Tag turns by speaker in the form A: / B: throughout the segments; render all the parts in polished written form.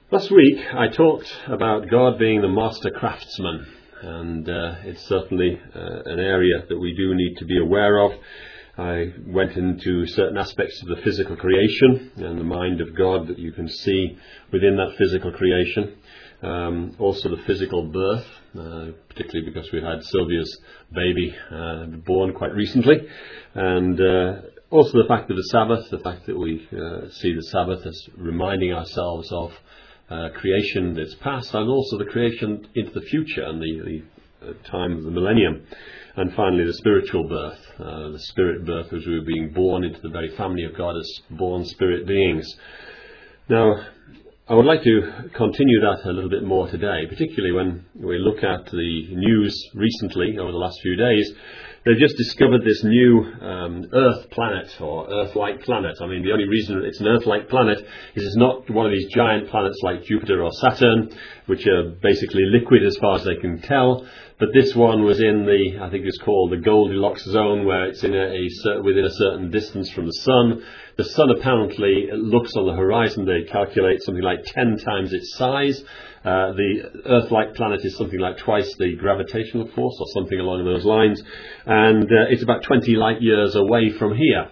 A: Last week I talked about God being the master craftsman, and it's certainly an area that we do need to be aware of. I went into certain aspects of the physical creation and the mind of God that you can see within that physical creation. Also the physical birth, particularly because we had Sylvia's baby born quite recently, and also the fact of the Sabbath, the fact that we see the Sabbath as reminding ourselves of creation that's past, and also the creation into the future and the time of the millennium. And finally the spiritual birth, the spirit birth, as we were being born into the very family of God as born spirit beings. Now, I would like to continue that a little bit more today, particularly when we look at the news recently over the last few days. They've just discovered this new Earth planet, or Earth-like planet. I mean, the only reason it's an Earth-like planet is it's not one of these giant planets like Jupiter or Saturn, which are basically liquid as far as they can tell. But this one was in the, I think it's called the Goldilocks zone, where it's in within a certain distance from the Sun. The Sun apparently looks on the horizon, they calculate something like 10 times its size. The Earth-like planet is something like twice the gravitational force, or something along those lines, and it's about 20 light years away from here.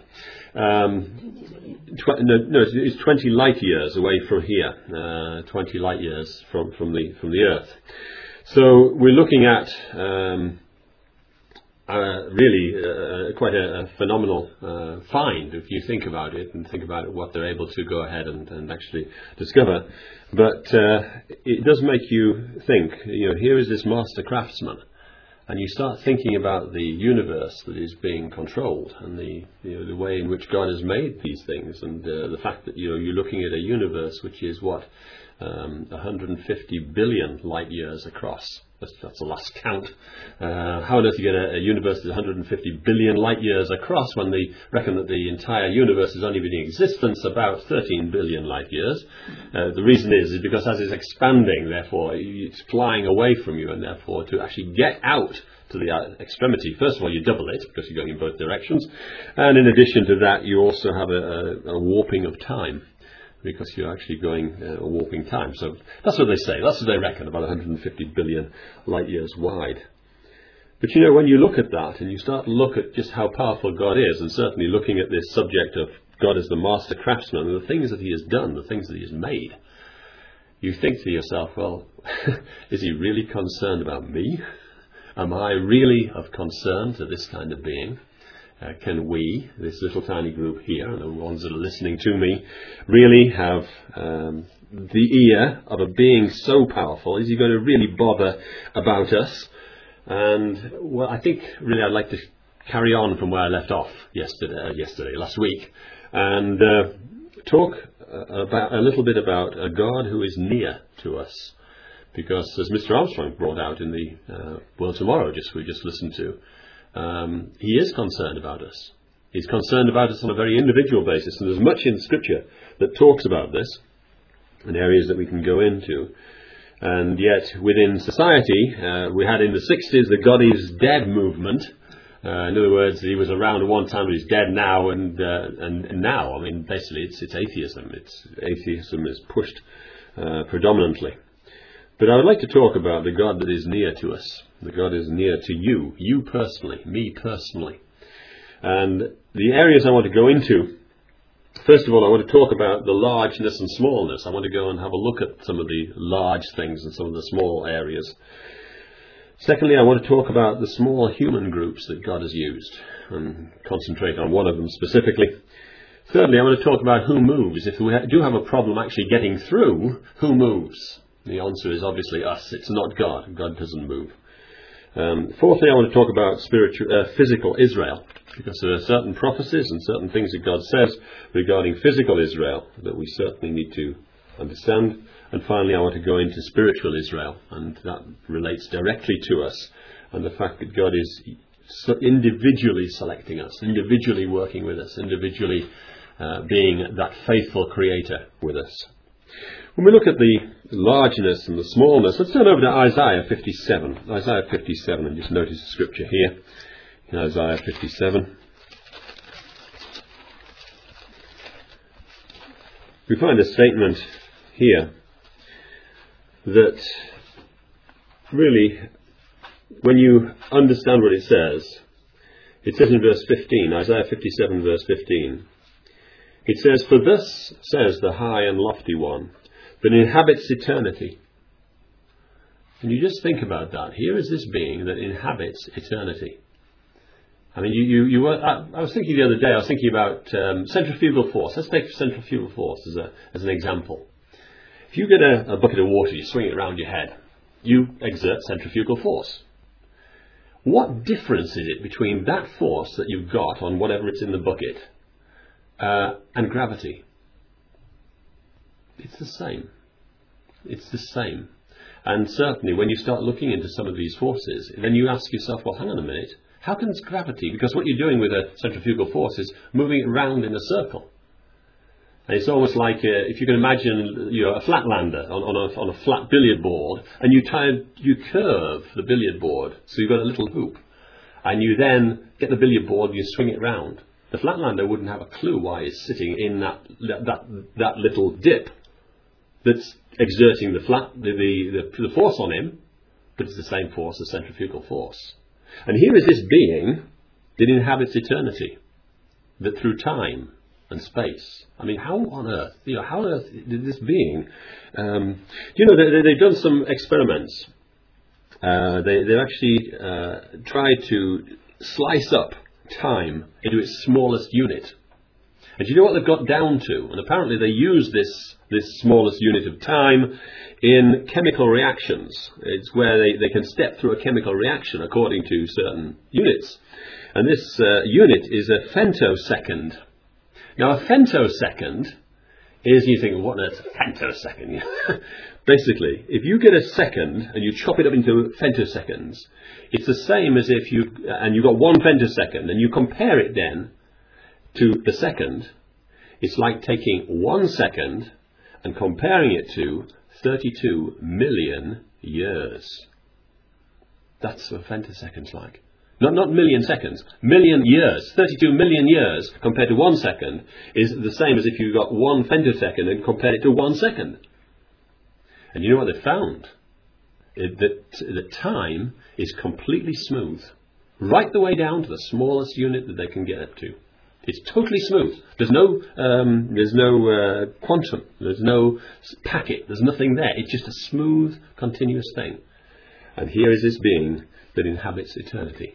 A: It's 20 light years away from here, 20 light years from the Earth. So we're looking at really quite a phenomenal find, if you think about it, and think about what they're able to go ahead and actually discover. But it does make you think, here is this master craftsman, and you start thinking about the universe that is being controlled, and the way in which God has made these things, and the fact that you're looking at a universe which is 150 billion light years across. That's the last count. How on earth do you get a universe that's 150 billion light years across when they reckon that the entire universe has only been in existence about 13 billion light years? The reason is because as it's expanding, therefore, it's flying away from you, and therefore to actually get out to the extremity, first of all, you double it because you're going in both directions. And in addition to that, you also have a warping of time, because you're actually going warping time. So that's what they say. That's what they reckon, about 150 billion light years wide. But when you look at that and you start to look at just how powerful God is, and certainly looking at this subject of God as the master craftsman and the things that he has done, the things that he has made, you think to yourself, well, is he really concerned about me? Am I really of concern to this kind of being? Can we, this little tiny group here, and the ones that are listening to me, really have the ear of a being so powerful? Is he going to really bother about us? And well, I think really I'd like to carry on from where I left off last week, and talk about a little bit about a God who is near to us. Because as Mr. Armstrong brought out in the World Tomorrow, we just listened to, he is concerned about us. He's concerned about us on a very individual basis, and there's much in Scripture that talks about this, and areas that we can go into. And yet, within society, we had in the 60s the God is dead movement. In other words, he was around at one time, but he's dead now, and now, I mean, basically, it's atheism. Atheism is pushed predominantly. But I would like to talk about the God that is near to us. The God is near to you personally, me personally. And the areas I want to go into, first of all, I want to talk about the largeness and smallness. I want to go and have a look at some of the large things and some of the small areas. Secondly, I want to talk about the small human groups that God has used, and concentrate on one of them specifically. Thirdly, I want to talk about who moves. If we do have a problem actually getting through, who moves? The answer is obviously us. It's not God. God doesn't move. Fourthly, I want to talk about physical Israel, because there are certain prophecies and certain things that God says regarding physical Israel that we certainly need to understand. And finally, I want to go into spiritual Israel, and that relates directly to us, and the fact that God is individually selecting us, individually working with us, individually being that faithful creator with us. When we look at the largeness and the smallness, let's turn over to Isaiah 57. Isaiah 57, and just notice the scripture here in Isaiah 57. We find a statement here that really, when you understand what it says in verse 15, Isaiah 57 verse 15, it says, "For thus says the high and lofty one, that inhabits eternity." And you just think about that. Here is this being that inhabits eternity. I mean, I was thinking the other day, I was thinking about centrifugal force. Let's take centrifugal force as an example. If you get a bucket of water, you swing it around your head, you exert centrifugal force. What difference is it between that force that you've got on whatever it's in the bucket and gravity? It's the same. It's the same. And certainly when you start looking into some of these forces, then you ask yourself, well, hang on a minute, how can gravity, because what you're doing with a centrifugal force is moving it round in a circle. And it's almost like if you can imagine a flatlander on a flat billiard board, and you curve the billiard board, so you've got a little hoop, and you then get the billiard board and you swing it round. The flatlander wouldn't have a clue why it's sitting in that little dip that's exerting the force on him, but it's the same force as centrifugal force. And here is this being that inhabits eternity, that through time and space. I mean, how on earth did this being? They've done some experiments. They've actually tried to slice up time into its smallest unit. And do you know what they've got down to? And apparently they use this smallest unit of time in chemical reactions. It's where they can step through a chemical reaction according to certain units. And this unit is a femtosecond. Now, a femtosecond is, you think, what on earth is a femtosecond? Basically, if you get a second and you chop it up into femtoseconds, it's the same as if you've got one femtosecond and you compare it then to the second. It's like taking 1 second and comparing it to 32 million years. That's what a femtosecond's like. Not million seconds, million years. 32 million years compared to 1 second is the same as if you got 1 femtosecond and compared it to 1 second. And you know what they found? That time is completely smooth, right the way down to the smallest unit that they can get it to. It's totally smooth. There's no quantum. There's no packet. There's nothing there. It's just a smooth, continuous thing. And here is this being that inhabits eternity.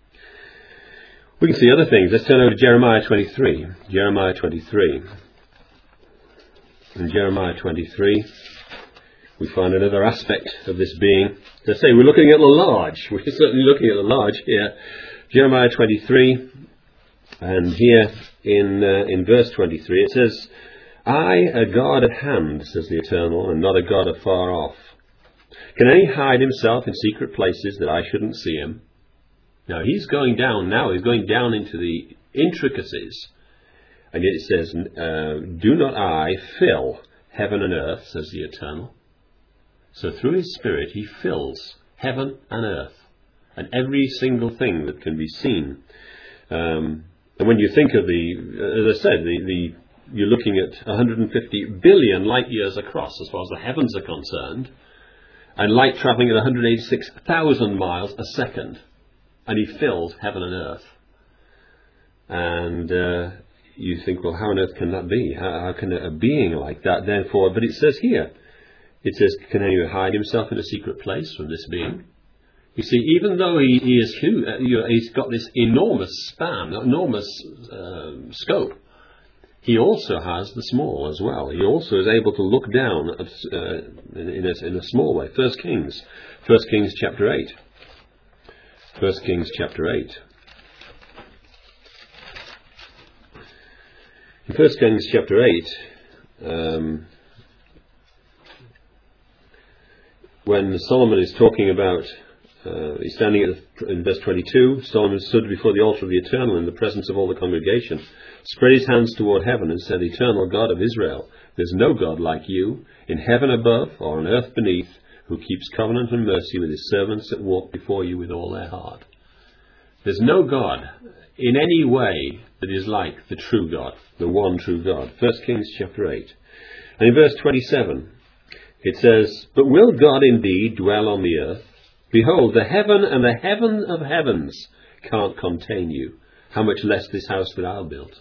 A: We can see other things. Let's turn over to Jeremiah 23. Jeremiah 23. In Jeremiah 23, we find another aspect of this being. As I say, we're looking at the large. We're certainly looking at the large here. Jeremiah 23. And here in verse 23 it says, "I, a God at hand, says the Eternal, and not a God afar off. Can any hide himself in secret places that I shouldn't see him?" Now he's going down into the intricacies. And yet it says, "Do not I fill heaven and earth, says the Eternal." So through his Spirit he fills heaven and earth and every single thing that can be seen. And when you think of as I said, you're looking at 150 billion light years across as far as the heavens are concerned, and light travelling at 186,000 miles a second, and he fills heaven and earth. And you think, well, how on earth can that be? How can a being like that therefore? But it says here, can anyone hide himself in a secret place from this being? You see, even though he is huge, he's got this enormous span, enormous scope, he also has the small as well. He also is able to look down in a small way. 1 Kings chapter 8. 1 Kings chapter 8. In 1 Kings chapter 8, when Solomon is talking about, he's standing in verse 22, Solomon stood before the altar of the Eternal in the presence of all the congregation, spread his hands toward heaven and said, "Eternal God of Israel, there's no God like you, in heaven above or on earth beneath, who keeps covenant and mercy with his servants that walk before you with all their heart." There's no God in any way that is like the true God, the one true God. 1 Kings chapter 8. And in verse 27, It says, "But will God indeed dwell on the earth? Behold, the heaven and the heaven of heavens can't contain you. How much less this house that I'll build?"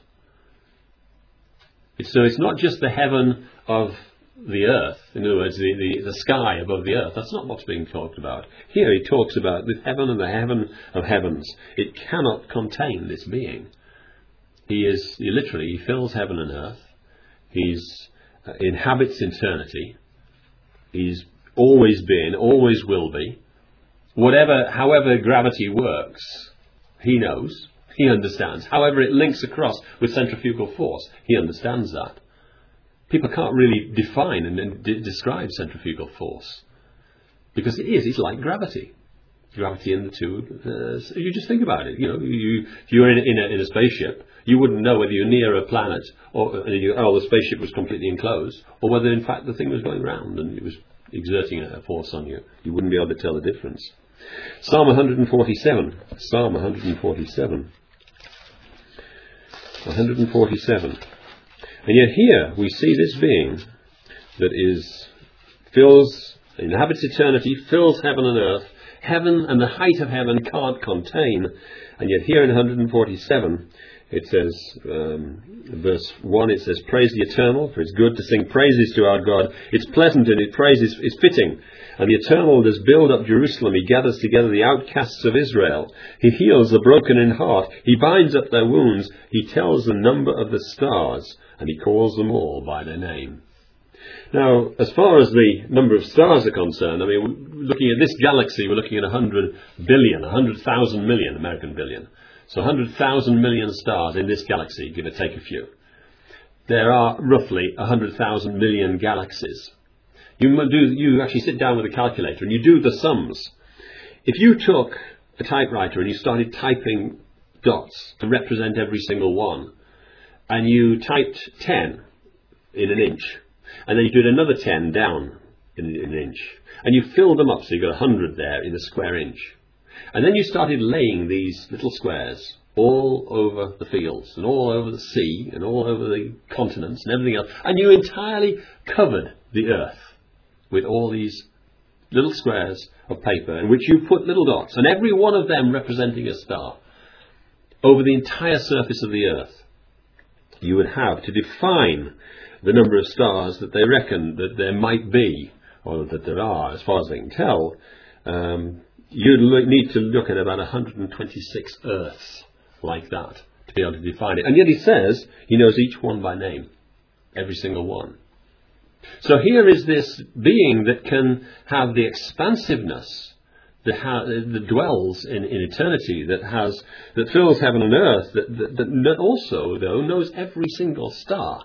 A: So it's not just the heaven of the earth, in other words, the sky above the earth. That's not what's being talked about. Here he talks about the heaven and the heaven of heavens. It cannot contain this being. He literally fills heaven and earth. He's inhabits eternity. He's always been, always will be. However gravity works, he knows, he understands. However it links across with centrifugal force, he understands that. People can't really define and describe centrifugal force, because it's like gravity. Gravity in the tube. You just think about it. If you're in a spaceship, you wouldn't know whether you're near a planet or the spaceship was completely enclosed, or whether in fact the thing was going round and it was exerting a force on you. You wouldn't be able to tell the difference. Psalm 147. Psalm 147. 147. And yet here we see this being that inhabits eternity, fills heaven and earth. Heaven and the height of heaven can't contain. And yet here in 147 it says, verse 1, it says, "Praise the Eternal, for it's good to sing praises to our God. It's pleasant and His praise is fitting. And the Eternal does build up Jerusalem. He gathers together the outcasts of Israel. He heals the broken in heart. He binds up their wounds. He tells the number of the stars, and He calls them all by their name." Now, as far as the number of stars are concerned, looking at this galaxy, we're looking at 100 billion, 100,000 million, American billion. So 100,000 million stars in this galaxy, give or take a few. There are roughly 100,000 million galaxies. You actually sit down with a calculator and you do the sums. If you took a typewriter and you started typing dots to represent every single one, and you typed 10 in an inch, and then you did another 10 down in an inch, and you filled them up so you got 100 there in a square inch, and then you started laying these little squares all over the fields and all over the sea and all over the continents and everything else, and you entirely covered the earth with all these little squares of paper in which you put little dots, and every one of them representing a star over the entire surface of the earth. You would have to define the number of stars that they reckon that there might be, or that there are, as far as they can tell. You'd need to look at about 126 Earths like that to be able to define it. And yet he says he knows each one by name, every single one. So here is this being that can have the expansiveness that dwells in eternity, that fills heaven and earth, that also, though, knows every single star,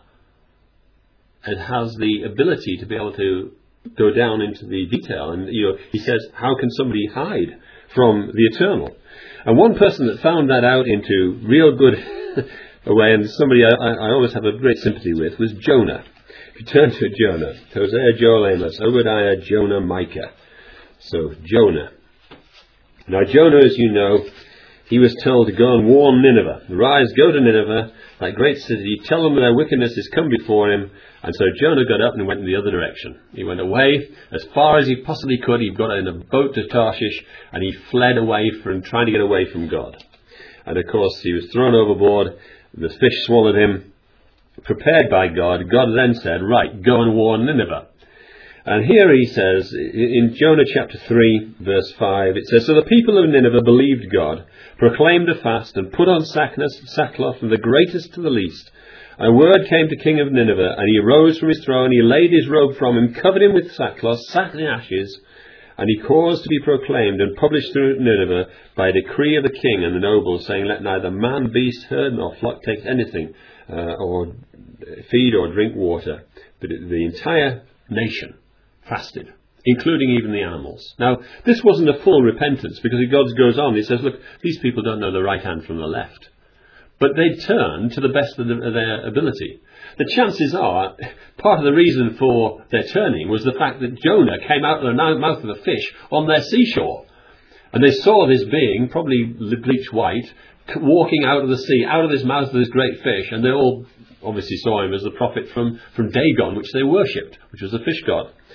A: and has the ability to be able to go down into the detail. And he says, how can somebody hide from the eternal? And one person that found that out into real good a way, and somebody I always have a great sympathy with, was Jonah. If you turn to Jonah, Hosea, Joel, Amos, Obadiah, Jonah, Micah. So Jonah. Now Jonah, as you know, he was told to go and warn Nineveh. Rise, go to Nineveh, that great city, tell them their wickedness has come before him. And so Jonah got up and went in the other direction. He went away as far as he possibly could. He got in a boat to Tarshish, and he fled away from trying to get away from God. And of course he was thrown overboard. The fish swallowed him. Prepared by God, God then said, right, go and warn Nineveh. And here he says, in Jonah chapter 3, verse 5, it says, "So the people of Nineveh believed God, proclaimed a fast, and put on sackcloth from the greatest to the least. A word came to King of Nineveh, and he rose from his throne, he laid his robe from him, covered him with sackcloth, sat in ashes, and he caused to be proclaimed and published through Nineveh by a decree of the king and the nobles, saying, let neither man, beast, herd, nor flock take anything, or feed or drink water. But the entire nation fasted, including even the animals." Now, this wasn't a full repentance, because God goes on, he says, look, these people don't know the right hand from the left. But they turned to the best of their ability. The chances are, part of the reason for their turning was the fact that Jonah came out of the mouth of a fish on their seashore. And they saw this being, probably bleached white, walking out of the sea, out of this mouth of this great fish, and they all obviously saw him as the prophet from Dagon, which they worshipped, which was a fish god.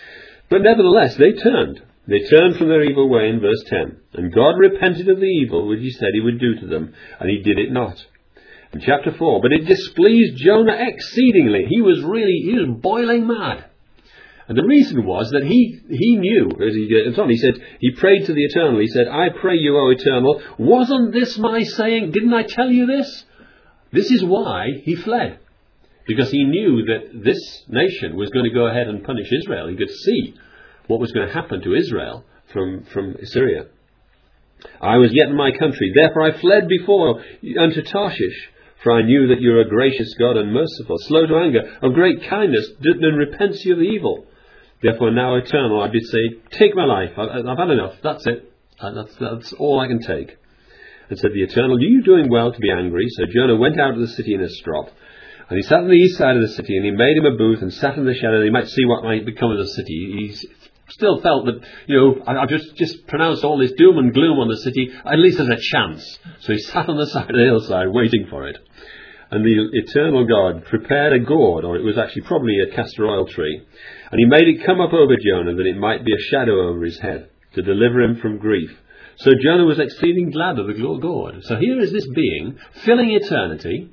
A: But nevertheless, they turned. They turned from their evil way in verse 10. And God repented of the evil which he said he would do to them, and he did it not. In chapter 4, but it displeased Jonah exceedingly. He was boiling mad. And the reason was that he knew, as he goes on, he said, he prayed to the Eternal. He said, I pray you, O Eternal, wasn't this my saying? Didn't I tell you this? This is why he fled. Because he knew that this nation was going to go ahead and punish Israel. He could see what was going to happen to Israel from Assyria. I was yet in my country, therefore I fled before unto Tarshish, for I knew that you are a gracious God and merciful, slow to anger, of great kindness, and repents you of the evil. Therefore now, Eternal, I did say, take my life. I've had enough. That's it. That's all I can take. And said the Eternal, are you doing well to be angry? So Jonah went out of the city in a strop. And he sat on the east side of the city, and he made him a booth and sat in the shadow, that he might see what might become of the city. He still felt that, I've just pronounced all this doom and gloom on the city. At least there's a chance. So he sat on the side of the hillside waiting for it. And the Eternal God prepared a gourd, or it was actually probably a castor oil tree, and he made it come up over Jonah, that it might be a shadow over his head, to deliver him from grief. So Jonah was exceeding glad of the gourd. So here is this being, filling eternity,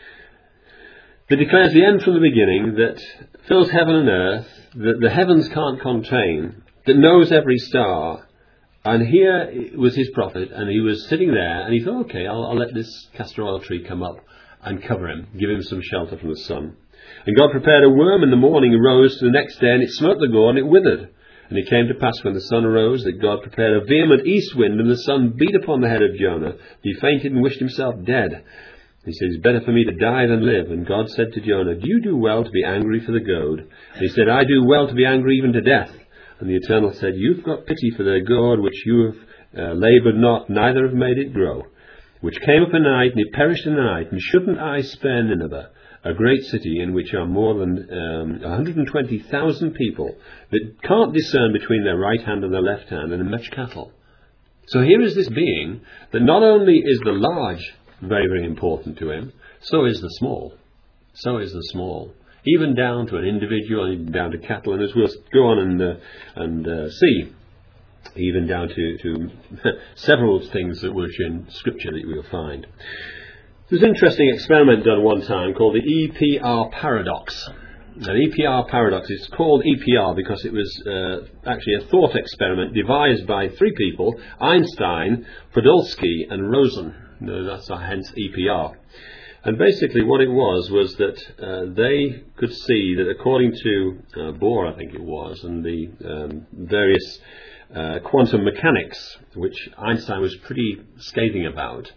A: that declares the end from the beginning, that fills heaven and earth, that the heavens can't contain, that knows every star. And here was his prophet, and he was sitting there, and he thought, okay, I'll let this castor oil tree come up and cover him, give him some shelter from the sun. And God prepared a worm in the morning, and rose the next day, and it smote the gourd, and it withered. And it came to pass when the sun arose, that God prepared a vehement east wind, and the sun beat upon the head of Jonah. He fainted and wished himself dead. He said, it's better for me to die than live. And God said to Jonah, do you do well to be angry for the goad? And he said, I do well to be angry even to death. And the Eternal said, you've got pity for the gourd which you have laboured not, neither have made it grow, which came up a night, and it perished in the night. And shouldn't I spare Nineveh, a great city in which are more than 120,000 people that can't discern between their right hand and their left hand, and much cattle? So here is this being that not only is the large very, very important to him, so is the small. So is the small. Even down to an individual, even down to cattle, and as we'll go on and see, even down to several things that were in Scripture that we'll find. There's an interesting experiment done one time called the EPR paradox. An EPR paradox is called EPR because it was actually a thought experiment devised by three people, Einstein, Podolsky and Rosen. That's hence EPR. And basically what it was that they could see that according to Bohr, I think it was, and the various quantum mechanics, which Einstein was pretty scathing about,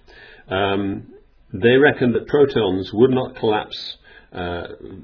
A: they reckoned that protons would not collapse. How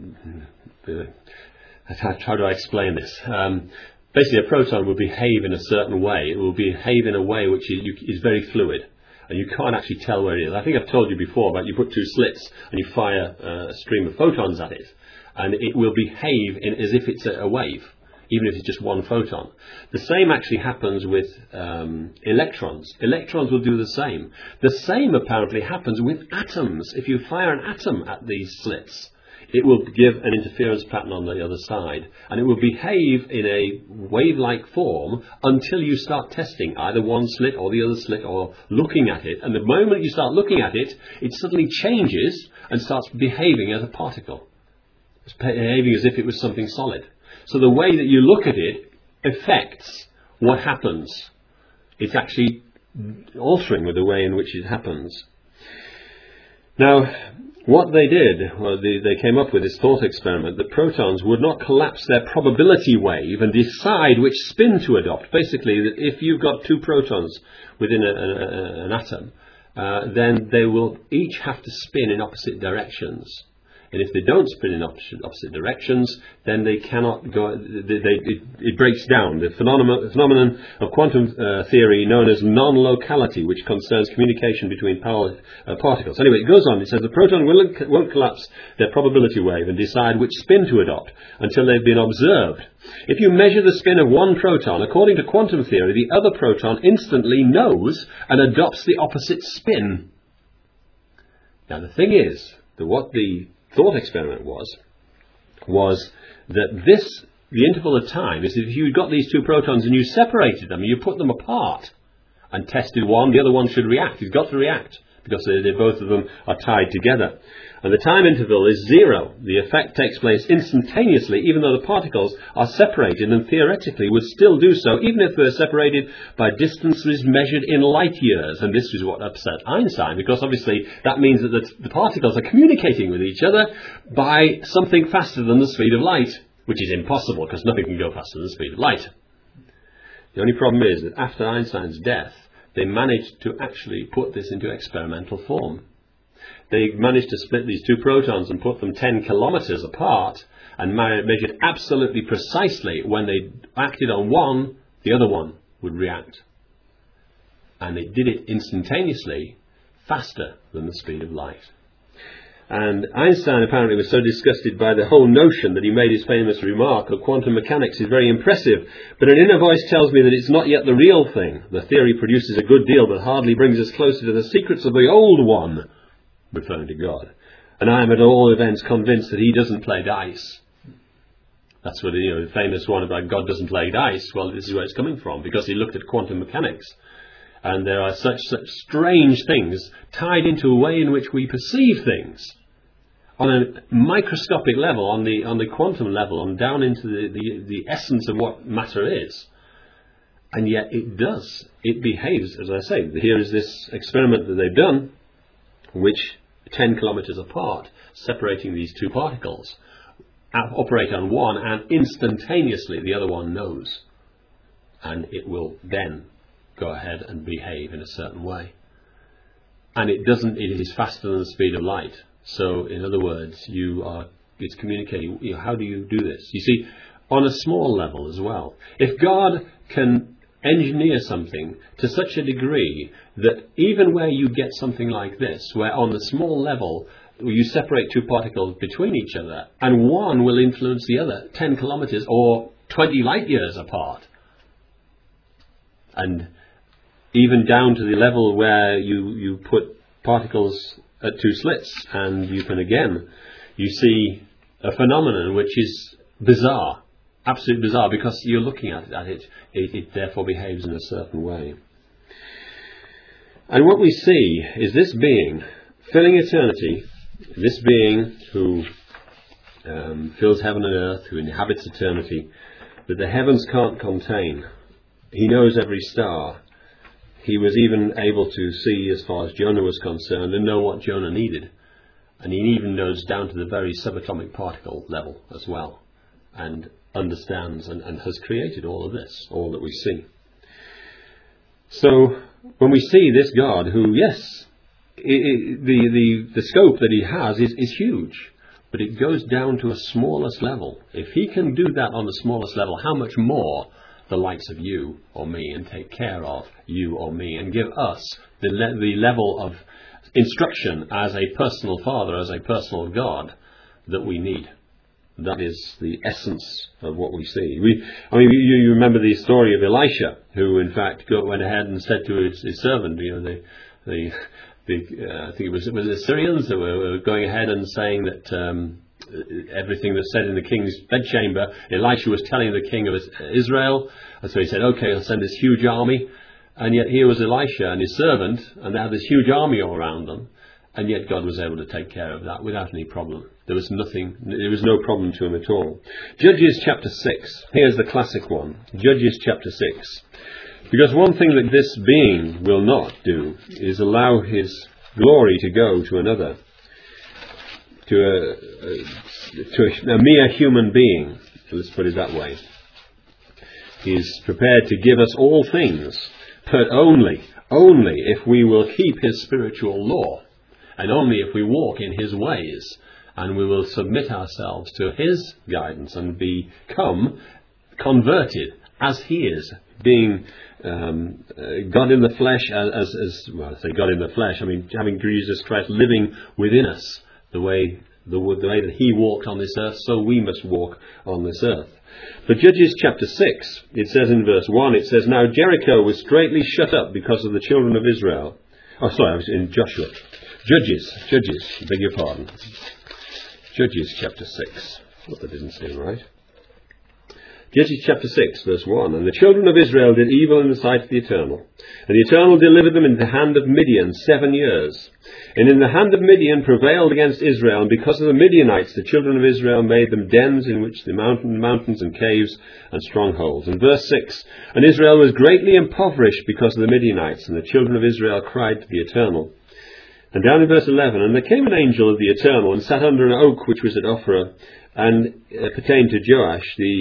A: do I explain this? Basically, a proton will behave in a certain way. It will behave in a way which is very fluid, and you can't actually tell where it is. I think I've told you before about you put two slits and you fire a stream of photons at it, and it will behave as if it's a wave, even if it's just one photon. The same actually happens with electrons. Electrons will do the same. The same apparently happens with atoms. If you fire an atom at these slits, it will give an interference pattern on the other side, and it will behave in a wave-like form until you start testing either one slit or the other slit, or looking at it. And the moment you start looking at it, it suddenly changes and starts behaving as a particle. It's behaving as if it was something solid. So the way that you look at it affects what happens. It's actually altering with the way in which it happens. Now, what they did was they came up with this thought experiment that protons would not collapse their probability wave and decide which spin to adopt. Basically, that if you've got two protons within an atom, then they will each have to spin in opposite directions. And if they don't spin in opposite directions, then they cannot go. It breaks down. The phenomenon of quantum theory known as non-locality, which concerns communication between particles. Anyway, it goes on. It says the proton won't collapse their probability wave and decide which spin to adopt until they've been observed. If you measure the spin of one proton, according to quantum theory, the other proton instantly knows and adopts the opposite spin. Now, the thing is that what the thought experiment was that this the interval of time is if you got these two protons and you separated them, you put them apart and tested one, the other one should react. It's got to react because both of them are tied together. And the time interval is 0. The effect takes place instantaneously, even though the particles are separated, and theoretically would still do so, even if they're separated by distances measured in light years. And this is what upset Einstein, because obviously that means that the particles are communicating with each other by something faster than the speed of light, which is impossible, because nothing can go faster than the speed of light. The only problem is that after Einstein's death, they managed to actually put this into experimental form. They managed to split these two protons and put them 10 kilometers apart and measured absolutely precisely when they acted on one, the other one would react. And they did it instantaneously, faster than the speed of light. And Einstein apparently was so disgusted by the whole notion that he made his famous remark that quantum mechanics is very impressive, but an inner voice tells me that it's not yet the real thing. The theory produces a good deal, but hardly brings us closer to the secrets of the old one, referring to God. And I am at all events convinced that he doesn't play dice. That's what, the famous one about God doesn't play dice. Well, this is where it's coming from, because he looked at quantum mechanics. And there are such strange things tied into a way in which we perceive things on a microscopic level, on the quantum level, and down into the essence of what matter is. And yet it does. It behaves, as I say. Here is this experiment that they've done, which 10 kilometers apart, separating these two particles, operate on one, and instantaneously the other one knows. And it will then go ahead and behave in a certain way. And it is faster than the speed of light. So, in other words, it's communicating. How do you do this? You see, on a small level as well. If God can engineer something to such a degree that even where you get something like this, where on the small level you separate two particles between each other, and one will influence the other 10 kilometers or 20 light years apart. And even down to the level where you put particles at two slits, and you see a phenomenon which is bizarre, absolutely bizarre, because you're looking at it, it therefore behaves in a certain way. And what we see is this being filling eternity, this being who fills heaven and earth, who inhabits eternity, that the heavens can't contain. He knows every star. He was even able to see as far as Jonah was concerned and know what Jonah needed. And he even knows down to the very subatomic particle level as well, and understands and has created all of this, all that we see. So when we see this God who, yes, the scope that he has is huge, but it goes down to a smallest level. If he can do that on the smallest level, how much more the likes of you or me, and take care of you or me, and give us the level of instruction as a personal Father, as a personal God that we need. That is the essence of what we see. You remember the story of Elisha, who in fact went ahead and said to his servant, I think it was the Syrians that were going ahead and saying that everything that's said in the king's bedchamber, Elisha was telling the king of Israel, and so he said, okay, I'll send this huge army. And yet here was Elisha and his servant, and they had this huge army all around them, and yet God was able to take care of that without any problem. There was no problem to him at all. Judges chapter 6, here's the classic one, Judges chapter 6. Because one thing that this being will not do is allow his glory to go to another, to a mere human being, let's put it that way. He is prepared to give us all things, but only if we will keep his spiritual law, and only if we walk in his ways, and we will submit ourselves to his guidance and become converted as he is, being God in the flesh, I say God in the flesh, I mean having Jesus Christ living within us, the way that he walked on this earth, so we must walk on this earth. But Judges chapter 6, it says in verse 1, it says, Now Jericho was straitly shut up because of the children of Israel. Oh, sorry, I was in Joshua. Judges, beg your pardon. Judges chapter 6. Well, that didn't seem right. Judges chapter 6, verse 1. And the children of Israel did evil in the sight of the Eternal. And the Eternal delivered them into the hand of Midian 7 years. And in the hand of Midian prevailed against Israel, and because of the Midianites the children of Israel made them dens in which the mountains and caves and strongholds. And verse 6. And Israel was greatly impoverished because of the Midianites, and the children of Israel cried to the Eternal. And down in verse 11, and there came an angel of the Eternal, and sat under an oak which was at Ophrah, and pertained to Joash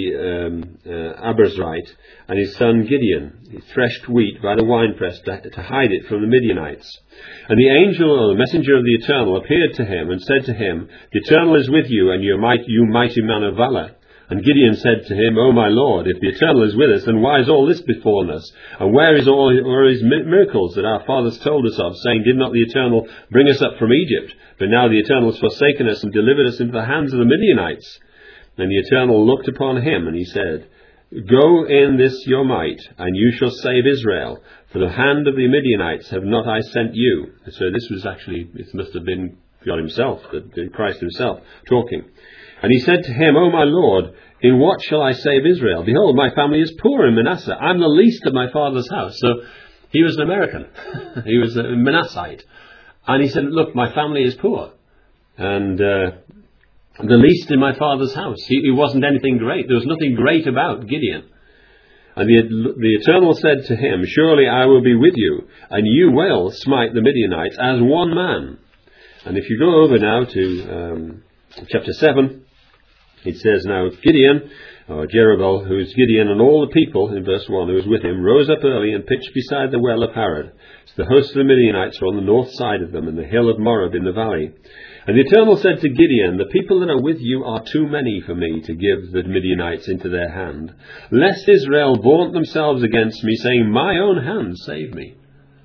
A: the Abiezrite, and his son Gideon. He threshed wheat by the winepress to hide it from the Midianites. And the angel, or the messenger of the Eternal, appeared to him, and said to him, The Eternal is with you, and you mighty man of valour. And Gideon said to him, O my Lord, if the Eternal is with us, then why is all this befallen us? And where is all his miracles that our fathers told us of, saying, Did not the Eternal bring us up from Egypt? But now the Eternal has forsaken us and delivered us into the hands of the Midianites. And the Eternal looked upon him, and he said, Go in this your might, and you shall save Israel. For the hand of the Midianites have not I sent you. So this was actually, it must have been God himself, Christ himself, talking. And he said to him, O my Lord, in what shall I save Israel? Behold, my family is poor in Manasseh. I'm the least of my father's house. So he was an American. He was a Manassite. And he said, look, my family is poor. And the least in my father's house. He wasn't anything great. There was nothing great about Gideon. And the Eternal said to him, Surely I will be with you, and you will smite the Midianites as one man. And if you go over now to chapter 7, it says, Now Gideon, or Jerubbaal, who is Gideon, and all the people, in verse 1, who was with him, rose up early and pitched beside the well of Harod. So the host of the Midianites were on the north side of them, and the hill of Morab in the valley. And the Eternal said to Gideon, The people that are with you are too many for me to give the Midianites into their hand, lest Israel vaunt themselves against me, saying, My own hand save me.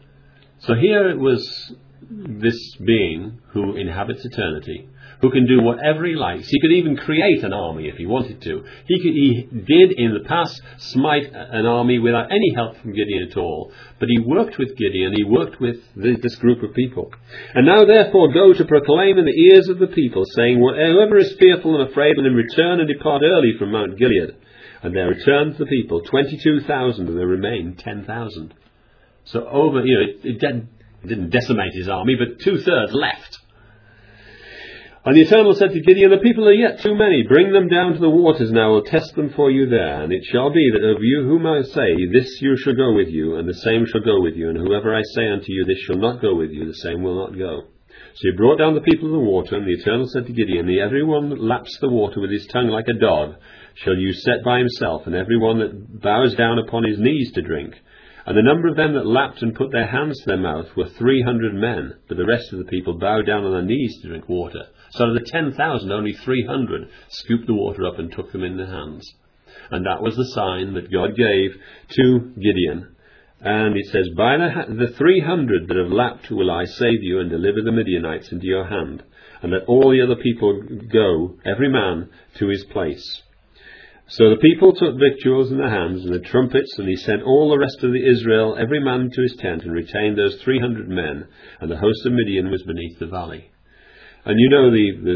A: So here it was this being who inhabits eternity, who can do whatever he likes. He could even create an army if he wanted to. He did in the past smite an army without any help from Gideon at all. But he worked with Gideon, he worked with this group of people. And now therefore go to proclaim in the ears of the people, saying, Whoever is fearful and afraid, let him return and depart early from Mount Gilead. And there returned the people 22,000, and there remained 10,000. So over, it didn't decimate his army, but 2/3 left. And the Eternal said to Gideon, The people are yet too many. Bring them down to the waters, and I will test them for you there. And it shall be that of you whom I say, This you shall go with you, and the same shall go with you. And whoever I say unto you, This shall not go with you, the same will not go. So he brought down the people to the water, and the Eternal said to Gideon, Every one that laps the water with his tongue like a dog shall you set by himself, and every one that bows down upon his knees to drink. And the number of them that lapped and put their hands to their mouth were 300 men, but the rest of the people bowed down on their knees to drink water. So of the 10,000, only 300 scooped the water up and took them in their hands. And that was the sign that God gave to Gideon. And it says, By the 300 that have lapped will I save you and deliver the Midianites into your hand, and let all the other people go, every man to his place. So the people took victuals in their hands and the trumpets, and he sent all the rest of the Israel, every man to his tent, and retained those 300 men, and the host of Midian was beneath the valley. And you know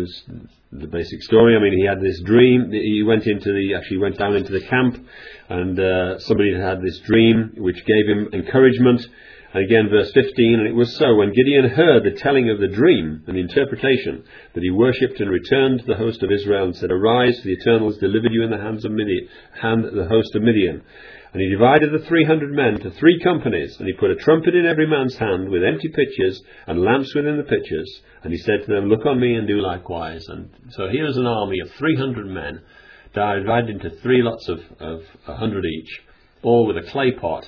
A: the basic story. I mean, he had this dream. He went down into the camp, and somebody had this dream which gave him encouragement. And again, verse 15, And it was so, when Gideon heard the telling of the dream and the interpretation, that he worshipped and returned to the host of Israel and said, Arise, for the Eternal has delivered you in the hands of the host of Midian. And he divided the 300 men to 3 companies, and he put a trumpet in every man's hand with empty pitchers and lamps within the pitchers. And he said to them, Look on me and do likewise. And so here's an army of 300 men divided into 3 lots of 100 each, all with a clay pot,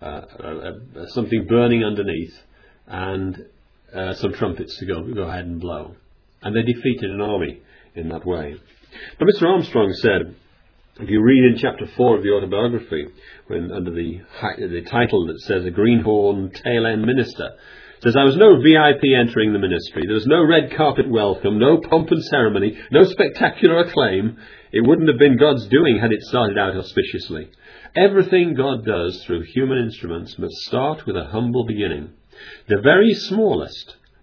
A: something burning underneath, and some trumpets to go ahead and blow. And they defeated an army in that way. Now Mr. Armstrong said, if you read in chapter 4 of the autobiography, when under the title that says A Greenhorn Tail End Minister, it says, I was no VIP entering the ministry. There was no red carpet welcome, no pomp and ceremony, no spectacular acclaim. It wouldn't have been God's doing had it started out auspiciously. Everything God does through human instruments must start with a humble beginning. The very smallest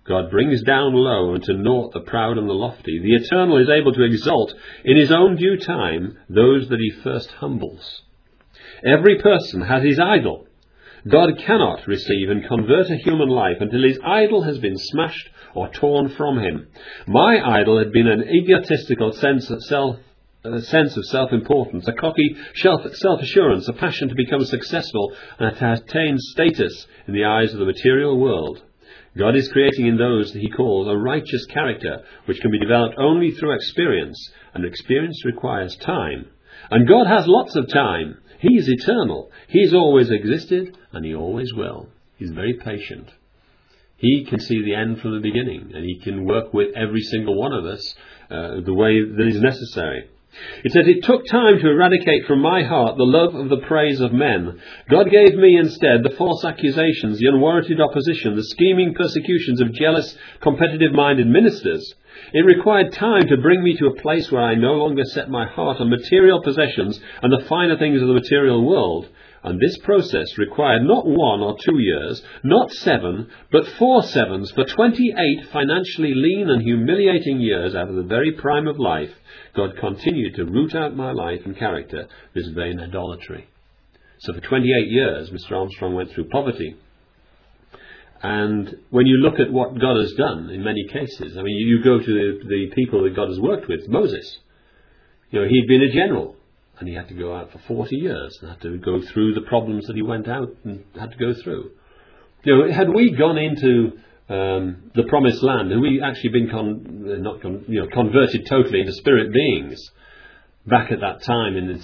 A: God brings down low and to naught the proud and the lofty. The Eternal is able to exalt in his own due time those that he first humbles. Every person has his idol. God cannot receive and convert a human life until his idol has been smashed or torn from him. My idol had been an egotistical sense of self-importance, a cocky self-assurance, a passion to become successful and to attain status in the eyes of the material world. God is creating in those that he calls a righteous character, which can be developed only through experience, and experience requires time. And God has lots of time. He is eternal. He's always existed, and he always will. He's very patient. He can see the end from the beginning, and he can work with every single one of us the way that is necessary. It says, it took time to eradicate from my heart the love of the praise of men. God gave me instead the false accusations, the unwarranted opposition, the scheming persecutions of jealous, competitive-minded ministers. It required time to bring me to a place where I no longer set my heart on material possessions and the finer things of the material world. And this process required not 1 or 2 years, not 7, but 4 sevens, for 28 financially lean and humiliating years out of the very prime of life. God continued to root out my life and character, this vain idolatry. So for 28 years, Mr. Armstrong went through poverty. And when you look at what God has done in many cases, I mean, you go to the people that God has worked with, Moses. You know, he'd been a general, and he had to go out for 40 years and had to go through the problems that he went out and had to go through. You know, had we gone into the promised land, had we actually been converted totally into spirit beings back at that time in the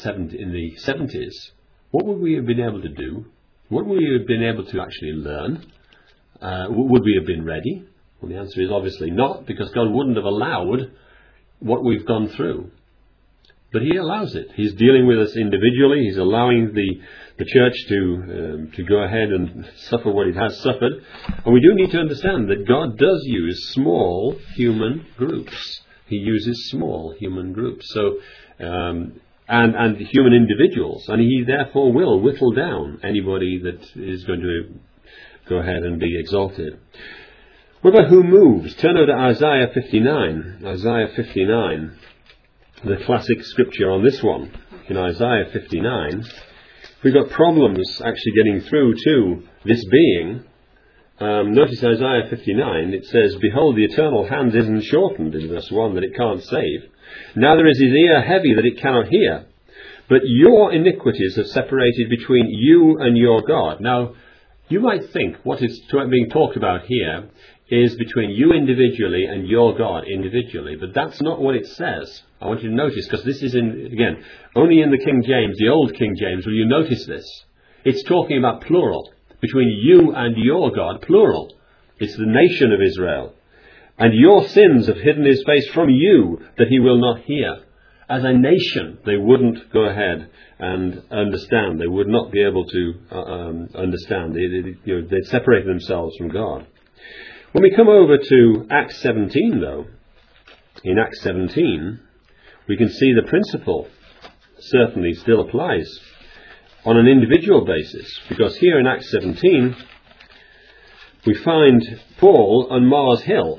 A: 70s, what would we have been able to do? What would we have been able to actually learn? Would we have been ready? Well, the answer is obviously not, because God wouldn't have allowed what we've gone through. But he allows it. He's dealing with us individually. He's allowing the church to go ahead and suffer what it has suffered. And we do need to understand that God does use small human groups. He uses small human groups. So, and human individuals. And he therefore will whittle down anybody that is going to go ahead and be exalted. What about who moves? Turn over to Isaiah 59. Isaiah 59. The classic scripture on this one. In Isaiah 59, we've got problems actually getting through to this being. Notice Isaiah 59, it says, behold, the eternal hand isn't shortened, in verse 1, that it can't save. Neither is his ear heavy that it cannot hear. But your iniquities have separated between you and your God. Now, you might think what is being talked about here is between you individually and your God individually. But that's not what it says. I want you to notice, because this is, again, only in the King James, the old King James, will you notice this. It's talking about plural. Between you and your God, plural. It's the nation of Israel. And your sins have hidden his face from you, that he will not hear. As a nation, they wouldn't go ahead and understand. They would not be able to understand. They'd separate themselves from God. When we come over to Acts 17, though, in Acts 17, we can see the principle certainly still applies on an individual basis. Because here in Acts 17, we find Paul on Mars Hill.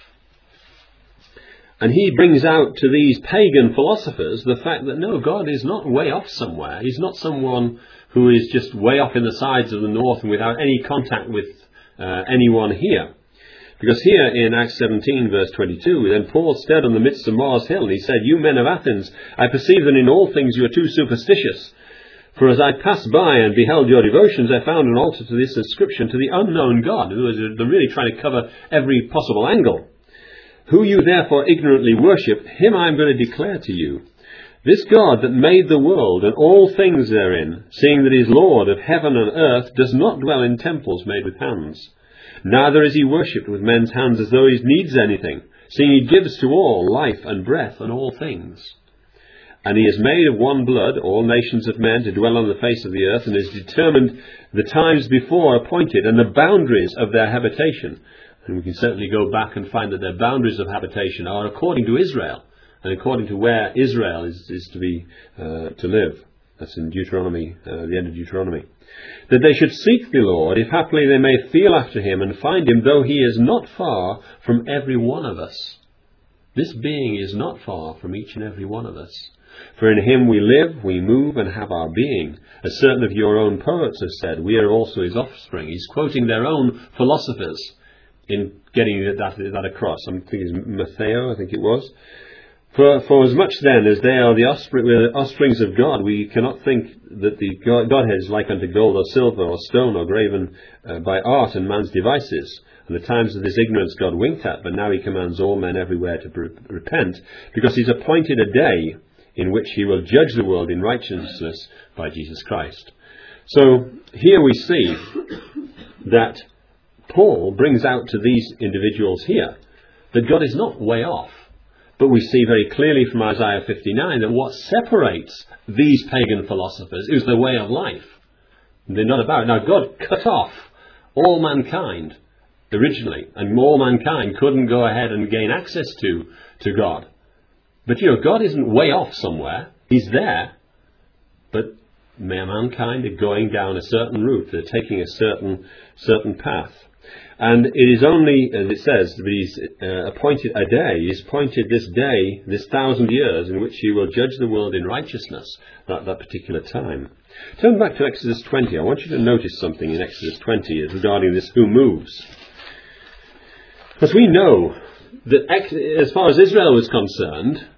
A: And he brings out to these pagan philosophers the fact that no, God is not way off somewhere. He's not someone who is just way off in the sides of the north and without any contact with anyone here. Because here in Acts 17 verse 22, then Paul stood in the midst of Mars Hill and he said, you men of Athens, I perceive that in all things you are too superstitious. For as I passed by and beheld your devotions, I found an altar to this inscription, to the unknown God. In other words, they're really trying to cover every possible angle. Who you therefore ignorantly worship, him I am going to declare to you. This God that made the world and all things therein, seeing that he is Lord of heaven and earth, does not dwell in temples made with hands. Neither is he worshipped with men's hands as though he needs anything, seeing he gives to all life and breath and all things. And he has made of one blood all nations of men to dwell on the face of the earth, and has determined the times before appointed and the boundaries of their habitation. And we can certainly go back and find that their boundaries of habitation are according to Israel, and according to where Israel is to be to live. That's in Deuteronomy, the end of Deuteronomy. That they should seek the Lord, if haply they may feel after him and find him, though he is not far from every one of us. This being is not far from each and every one of us. For in him we live, we move, and have our being. As certain of your own poets have said, we are also his offspring. He's quoting their own philosophers in getting that across. I'm thinking Matteo, I think it was. For as much then as they are the offsprings of God, we cannot think that the Godhead is like unto gold or silver or stone or graven by art and man's devices. And the times of this ignorance God winked at, but now he commands all men everywhere to repent, because he's appointed a day in which he will judge the world in righteousness by Jesus Christ. So here we see that Paul brings out to these individuals here that God is not way off. But we see very clearly from Isaiah 59 that what separates these pagan philosophers is their way of life. They're not about it. Now, God cut off all mankind originally, and all mankind couldn't go ahead and gain access to God. But, God isn't way off somewhere. He's there. But mankind are going down a certain route. They're taking a certain path. And it is only, as it says, that he's appointed a day. He's appointed this day, this 1,000 years, in which he will judge the world in righteousness, that particular time. Turn back to Exodus 20. I want you to notice something in Exodus 20 regarding this who moves. Because we know that as far as Israel was concerned,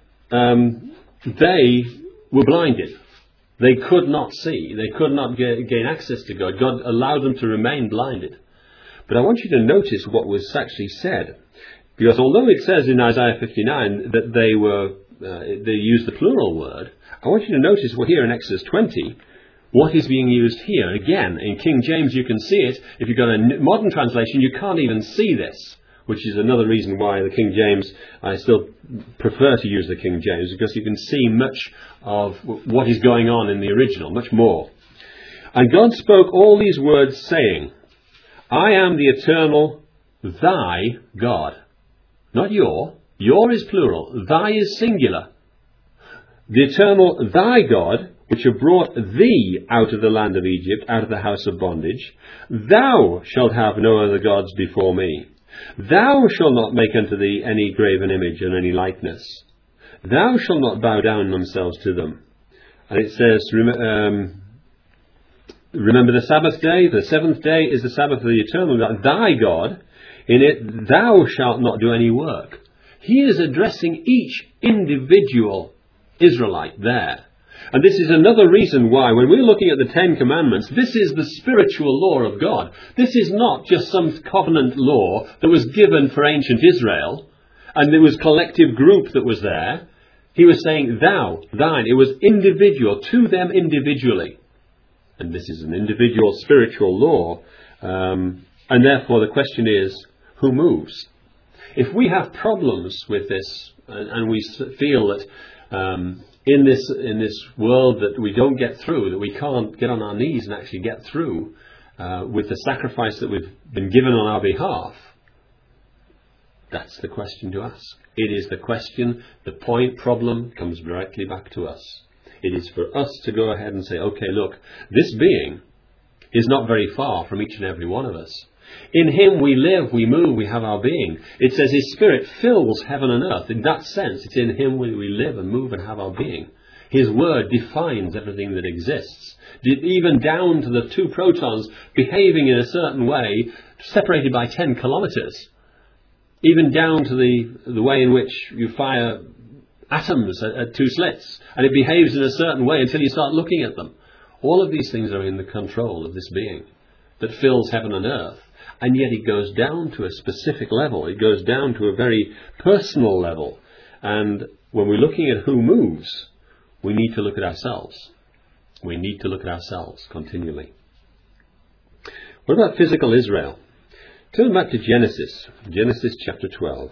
A: they were blinded. They could not see. They could not gain access to God. God allowed them to remain blinded. But I want you to notice what was actually said. Because although it says in Isaiah 59 that they used the plural word, I want you to notice here in Exodus 20 what is being used here. Again, in King James you can see it. If you've got a modern translation, you can't even see this, which is another reason why the King James, I still prefer to use the King James, because you can see much of what is going on in the original, much more. And God spoke all these words, saying, I am the eternal, thy God. Not your. Your is plural. Thy is singular. The eternal, thy God, which have brought thee out of the land of Egypt, out of the house of bondage. Thou shalt have no other gods before me. Thou shalt not make unto thee any graven image and any likeness. Thou shalt not bow down themselves to them. And it says, remember the Sabbath day. The seventh day is the Sabbath of the eternal God, thy God. In it thou shalt not do any work. He is addressing each individual Israelite there. And this is another reason why, when we're looking at the Ten Commandments, this is the spiritual law of God. This is not just some covenant law that was given for ancient Israel, and there was a collective group that was there. He was saying, thou, thine. It was individual, to them individually. And this is an individual spiritual law. And therefore the question is, who moves? If we have problems with this, and we feel that in this world that we don't get through, that we can't get on our knees and actually get through with the sacrifice that we've been given on our behalf, that's the question to ask. It is the question, the problem comes directly back to us. It is for us to go ahead and say, okay, look, this being is not very far from each and every one of us. In him we live, we move, we have our being. It says his spirit fills heaven and earth. In that sense, it's in him we live and move and have our being. His word defines everything that exists. Even down to the two protons behaving in a certain way, separated by 10 kilometers. Even down to the way in which you fire atoms at two slits, and it behaves in a certain way until you start looking at them. All of these things are in the control of this being that fills heaven and earth. And yet it goes down to a specific level. It goes down to a very personal level. And when we're looking at who moves, we need to look at ourselves. We need to look at ourselves continually. What about physical Israel? Turn back to Genesis. Genesis chapter 12.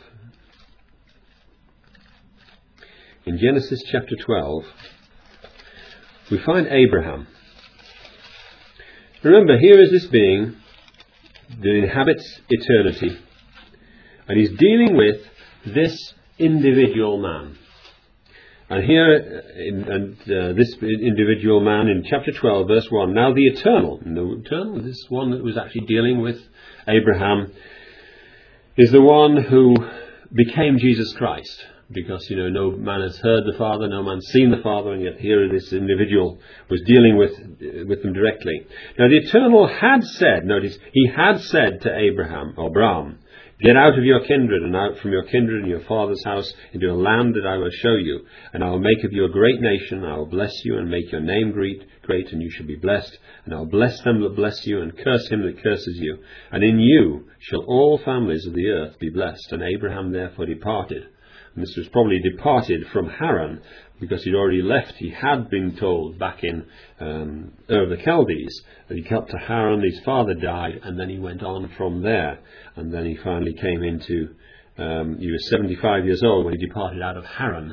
A: In Genesis chapter 12, we find Abraham. Remember, here is this being that inhabits eternity. And he's dealing with this individual man. And here, this individual man in chapter 12, verse 1, now the Eternal, this one that was actually dealing with Abraham, is the one who became Jesus Christ. Because, no man has heard the Father, no man's seen the Father, and yet here this individual was dealing with them directly. Now the Eternal had said, notice, he had said to Abram, get out of your kindred and out from your kindred and your father's house into a land that I will show you, and I will make of you a great nation. I will bless you and make your name great, and you shall be blessed. And I will bless them that bless you, and curse him that curses you. And in you shall all families of the earth be blessed. And Abraham therefore departed. And this was probably departed from Haran, because he'd already left. He had been told back in Ur of the Chaldees that he got to Haran, his father died, and then he went on from there. And then he finally came into, he was 75 years old when he departed out of Haran.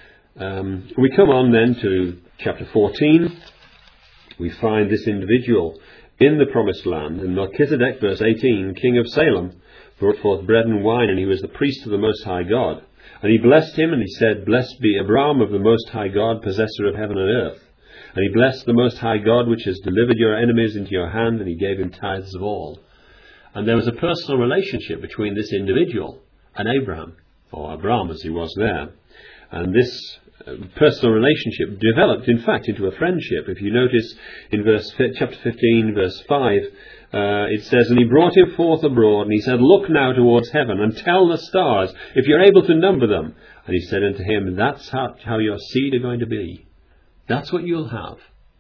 A: We come on then to chapter 14. We find this individual in the promised land, and Melchizedek, verse 18, king of Salem, brought forth bread and wine, and he was the priest of the Most High God. And he blessed him, and he said, blessed be Abram of the Most High God, possessor of heaven and earth. And he blessed the Most High God, which has delivered your enemies into your hand, and he gave him tithes of all. And there was a personal relationship between this individual and Abraham, or Abram as he was there. And this personal relationship developed, in fact, into a friendship. If you notice in chapter 15, verse 5, it says, and he brought him forth abroad, and he said, look now towards heaven, and tell the stars, if you're able to number them. And he said unto him, that's how your seed are going to be. That's what you'll have.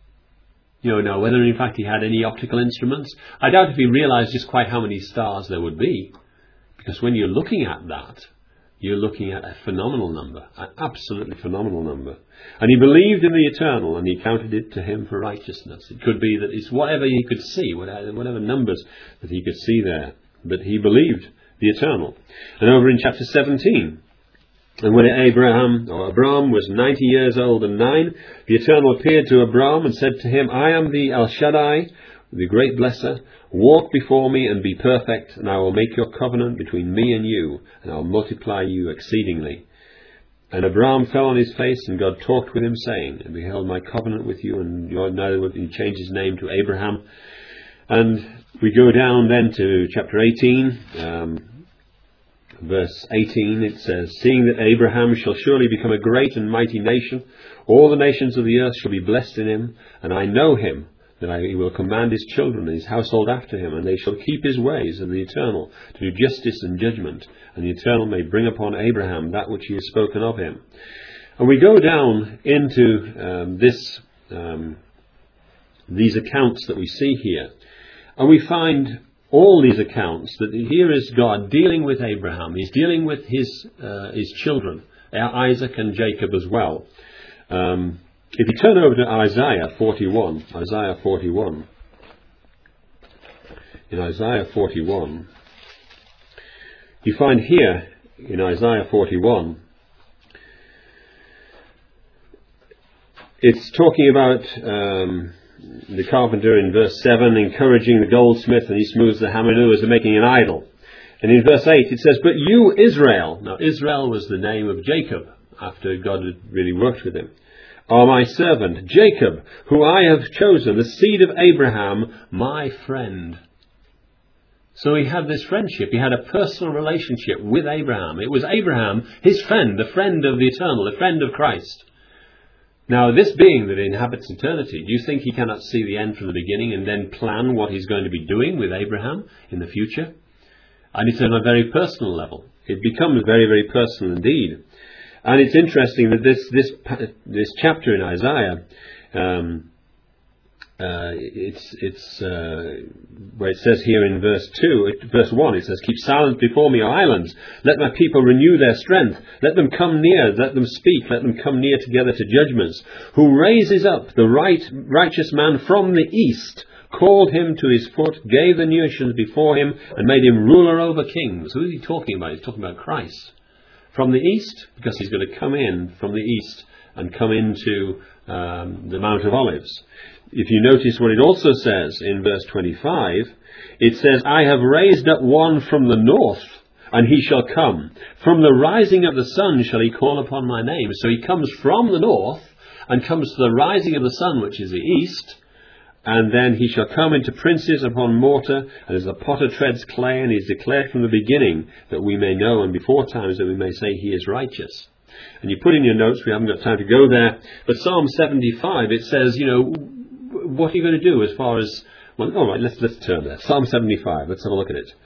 A: Now, whether in fact he had any optical instruments, I doubt if he realized just quite how many stars there would be. Because when you're looking at that, you're looking at a phenomenal number, an absolutely phenomenal number. And he believed in the Eternal, and he counted it to him for righteousness. It could be that it's whatever he could see, whatever numbers that he could see there. But he believed the Eternal. And over in chapter 17, and when Abram was 90 years old and 9, the Eternal appeared to Abram and said to him, I am the El Shaddai, the great blesser. Walk before me and be perfect, and I will make your covenant between me and you, and I will multiply you exceedingly. And Abram fell on his face, and God talked with him, saying, and beheld my covenant with you. And he changed his name to Abraham. And we go down then to chapter 18, verse 18. It says, seeing that Abraham shall surely become a great and mighty nation, all the nations of the earth shall be blessed in him, and I know him, that he will command his children and his household after him, and they shall keep his ways of the Eternal, to do justice and judgment, and the Eternal may bring upon Abraham that which he has spoken of him. And we go down into these accounts that we see here, and we find all these accounts that here is God dealing with Abraham. He's dealing with his children, Isaac and Jacob as well. If you turn over to Isaiah 41, in Isaiah 41, you find here, in Isaiah 41, it's talking about the carpenter in verse 7 encouraging the goldsmith, and he smooths the hammer as they're making an idol. And in verse 8 it says, but you, Israel, now Israel was the name of Jacob after God had really worked with him, are my servant, Jacob, who I have chosen, the seed of Abraham, my friend. So he had this friendship. He had a personal relationship with Abraham. It was Abraham, his friend, the friend of the Eternal, the friend of Christ. Now, this being that inhabits eternity, do you think he cannot see the end from the beginning and then plan what he's going to be doing with Abraham in the future? And it's on a very personal level. It becomes very, very personal indeed. And it's interesting that this chapter in Isaiah, it's where it says here in verse 1, it says, keep silent before me, O islands. Let my people renew their strength. Let them come near. Let them speak. Let them come near together to judgments. Who raises up the righteous man from the east, called him to his foot, gave the nations before him, and made him ruler over kings. Who is he talking about? He's talking about Christ. From the east, because he's going to come in from the east and come into the Mount of Olives. If you notice what it also says in verse 25, it says, I have raised up one from the north, and he shall come. From the rising of the sun shall he call upon my name. So he comes from the north and comes to the rising of the sun, which is the east. And then he shall come into princes upon mortar, and as the potter treads clay, and he is declared from the beginning, that we may know, and before times that we may say he is righteous. And you put in your notes, we haven't got time to go there, but Psalm 75, it says, what are you going to do as far as... Well, all right, let's turn there. Psalm 75, let's have a look at it.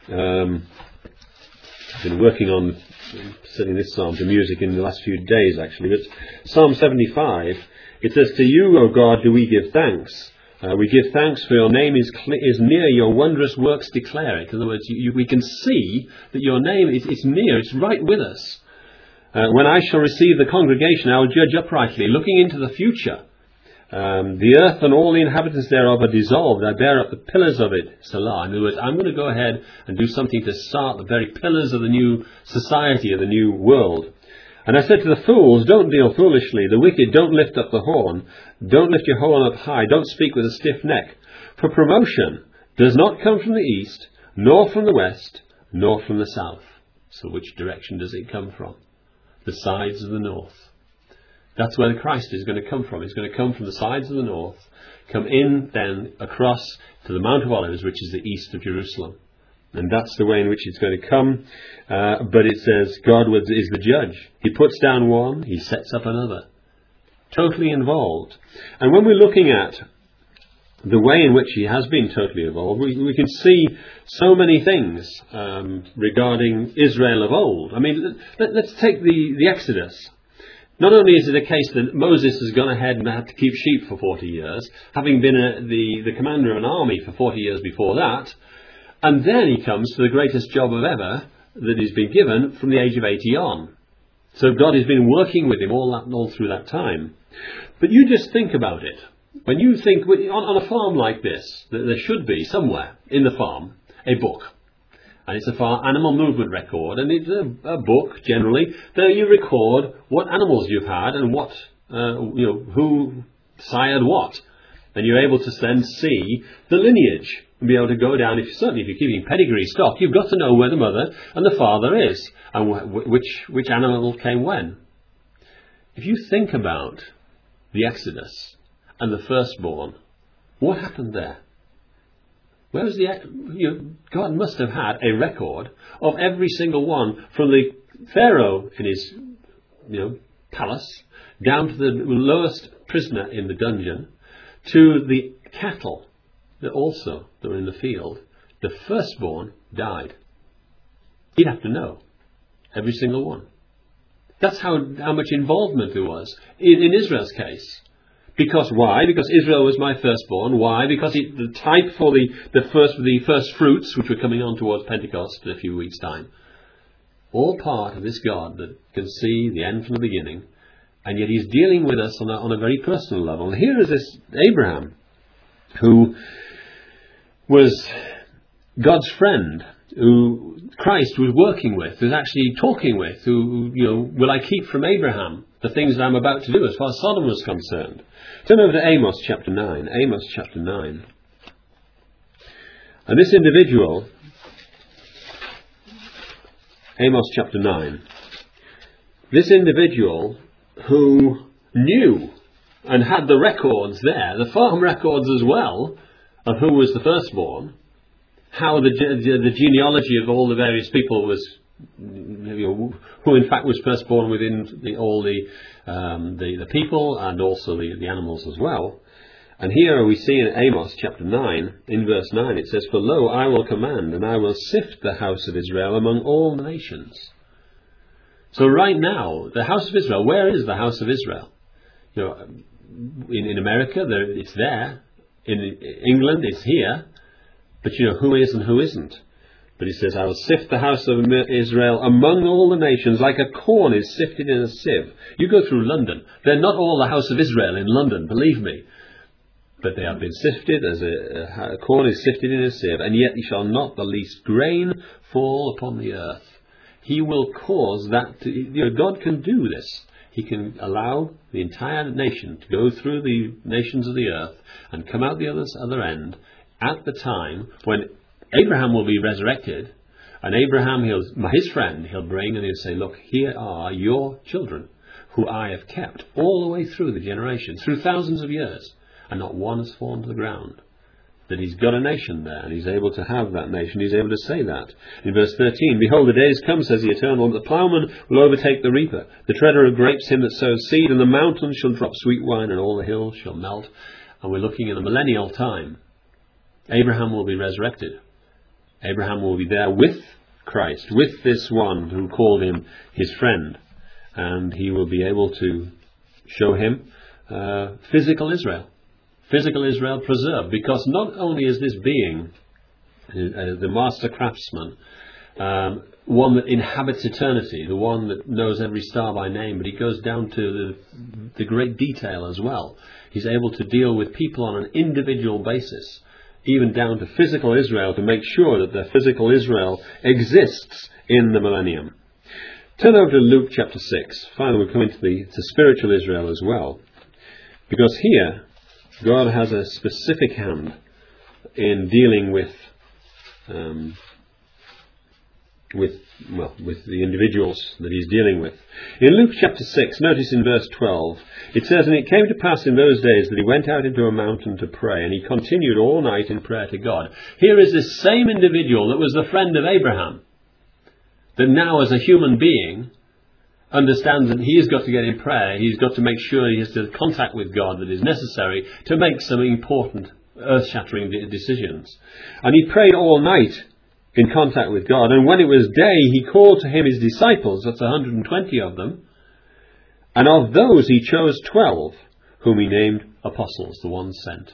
A: I've been working on setting this psalm to music in the last few days, actually. But Psalm 75, it says, to you, O God, do we give thanks. We give thanks for your name is near, your wondrous works declare it. In other words, we can see that your name is near, it's right with us. When I shall receive the congregation, I will judge uprightly, looking into the future. The earth and all the inhabitants thereof are dissolved. I bear up the pillars of it, Selah. In other words, I'm going to go ahead and do something to start the very pillars of the new society, of the new world. And I said to the fools, don't deal foolishly. The wicked, don't lift up the horn. Don't lift your horn up high. Don't speak with a stiff neck. For promotion does not come from the east, nor from the west, nor from the south. So which direction does it come from? The sides of the north. That's where the Christ is going to come from. He's going to come from the sides of the north, come in then across to the Mount of Olives, which is the east of Jerusalem. And that's the way in which it's going to come. But it says God is the judge. He puts down one, he sets up another. Totally involved. And when we're looking at the way in which he has been totally involved, we can see so many things regarding Israel of old. I mean, let's take the Exodus. Not only is it a case that Moses has gone ahead and had to keep sheep for 40 years, having been the commander of an army for 40 years before that, and then he comes to the greatest job of ever that he's been given from the age of 80 on. So God has been working with him all through that time. But you just think about it. When you think on a farm like this, there should be somewhere in the farm a book. And it's a farm animal movement record, and it's a book generally that you record what animals you've had and what who sired what, and you're able to then see the lineage and be able to go down. Certainly, if you're keeping pedigree stock, you've got to know where the mother and the father is and which animal came when. If you think about the Exodus and the firstborn, what happened there? Where was God must have had a record of every single one, from the Pharaoh in his palace down to the lowest prisoner in the dungeon, to the cattle that were in the field. The firstborn died. He'd have to know every single one. That's how much involvement there was in Israel's case. Because why? Because Israel was my firstborn. Why? Because the type for the first fruits, which were coming on towards Pentecost in a few weeks' time. All part of this God that can see the end from the beginning, and yet he's dealing with us on a very personal level. And here is this Abraham, who was God's friend, who Christ was working with, who's actually talking with, who will I keep from Abraham the things that I'm about to do as far as Sodom was concerned. Turn over to Amos chapter 9. Amos chapter 9. And this individual, Amos chapter 9, this individual who knew and had the records there, the farm records as well, of who was the firstborn, how the genealogy of all the various people was, who in fact was firstborn within all the people and also the animals as well. And here we see in Amos chapter 9, in verse 9, it says, for lo, I will command, and I will sift the house of Israel among all the nations. So right now, the house of Israel, where is the house of Israel? In America, it's there. In England, it's here. But who is and who isn't? But he says, I will sift the house of Israel among all the nations, like a corn is sifted in a sieve. You go through London. They're not all the house of Israel in London, believe me. But they have been sifted as a corn is sifted in a sieve, and yet shall not the least grain fall upon the earth. He will cause that God can do this. He can allow the entire nation to go through the nations of the earth and come out the other end at the time when Abraham will be resurrected, And Abraham, his friend, he'll bring and he'll say, look, here are your children who I have kept all the way through the generations, through thousands of years, and not one has fallen to the ground. That he's got a nation there, and he's able to have that nation. He's able to say that. In verse 13, behold, the days come, says the Eternal, that the plowman will overtake the reaper, the treader of grapes him that sows seed, and the mountains shall drop sweet wine, and all the hills shall melt. And we're looking at a millennial time. Abraham will be resurrected. Abraham will be there with Christ, with this one who called him his friend. And he will be able to show him physical Israel. Physical Israel preserved, because not only is this being, the master craftsman, one that inhabits eternity, the one that knows every star by name, but he goes down to the great detail as well. He's able to deal with people on an individual basis, even down to physical Israel, to make sure that the physical Israel exists in the millennium. Turn over to Luke chapter 6. Finally, we'll come into the spiritual Israel as well, because here God has a specific hand in dealing with the individuals that he's dealing with. In Luke chapter 6, notice in verse 12, it says, and it came to pass in those days that he went out into a mountain to pray, and he continued all night in prayer to God. Here is this same individual that was the friend of Abraham, that now as a human being understands that he has got to get in prayer. He's got to make sure he has the contact with God that is necessary to make some important earth-shattering decisions. And he prayed all night in contact with God. And when it was day, he called to him his disciples. That's 120 of them. And of those he chose 12, whom he named apostles, the ones sent.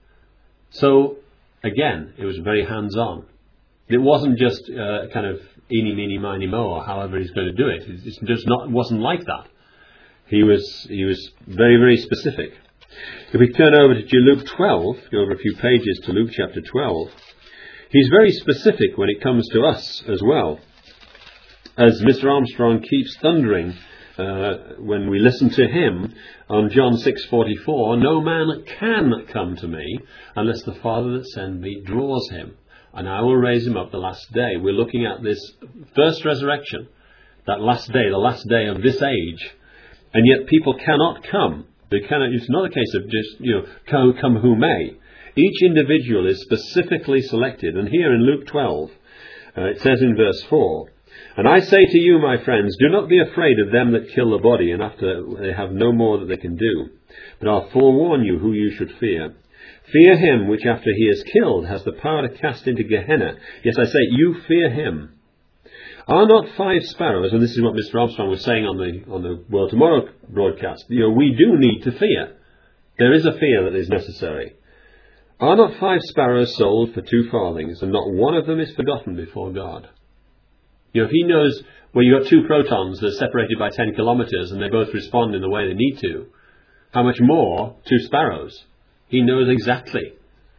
A: So, again, it was very hands-on. It wasn't just kind of eeny, meeny, miny, mo, or however he's going to do it. It just wasn't like that. He was very, very specific. If we turn over to Luke 12, go over a few pages to Luke chapter 12, he's very specific when it comes to us as well. As Mr. Armstrong keeps thundering when we listen to him on John 6:44, no man can come to me unless the Father that sent me draws him, and I will raise him up the last day. We're looking at this first resurrection, that last day, the last day of this age, and yet people cannot come. They cannot. It's not a case of just come who may. Each individual is specifically selected, and here in Luke 12, it says in verse 4, and I say to you, my friends, do not be afraid of them that kill the body, and after they have no more that they can do. But I'll forewarn you who you should fear. Fear him which after he is killed has the power to cast into Gehenna. Yes, I say, you fear him. Are not 5 sparrows, and this is what Mr. Armstrong was saying on the World Tomorrow broadcast, we do need to fear. There is a fear that is necessary. Are not 5 sparrows sold for 2 farthings, and not one of them is forgotten before God? If he knows where you've got 2 protons that are separated by 10 kilometers and they both respond in the way they need to, how much more 2 sparrows? He knows exactly.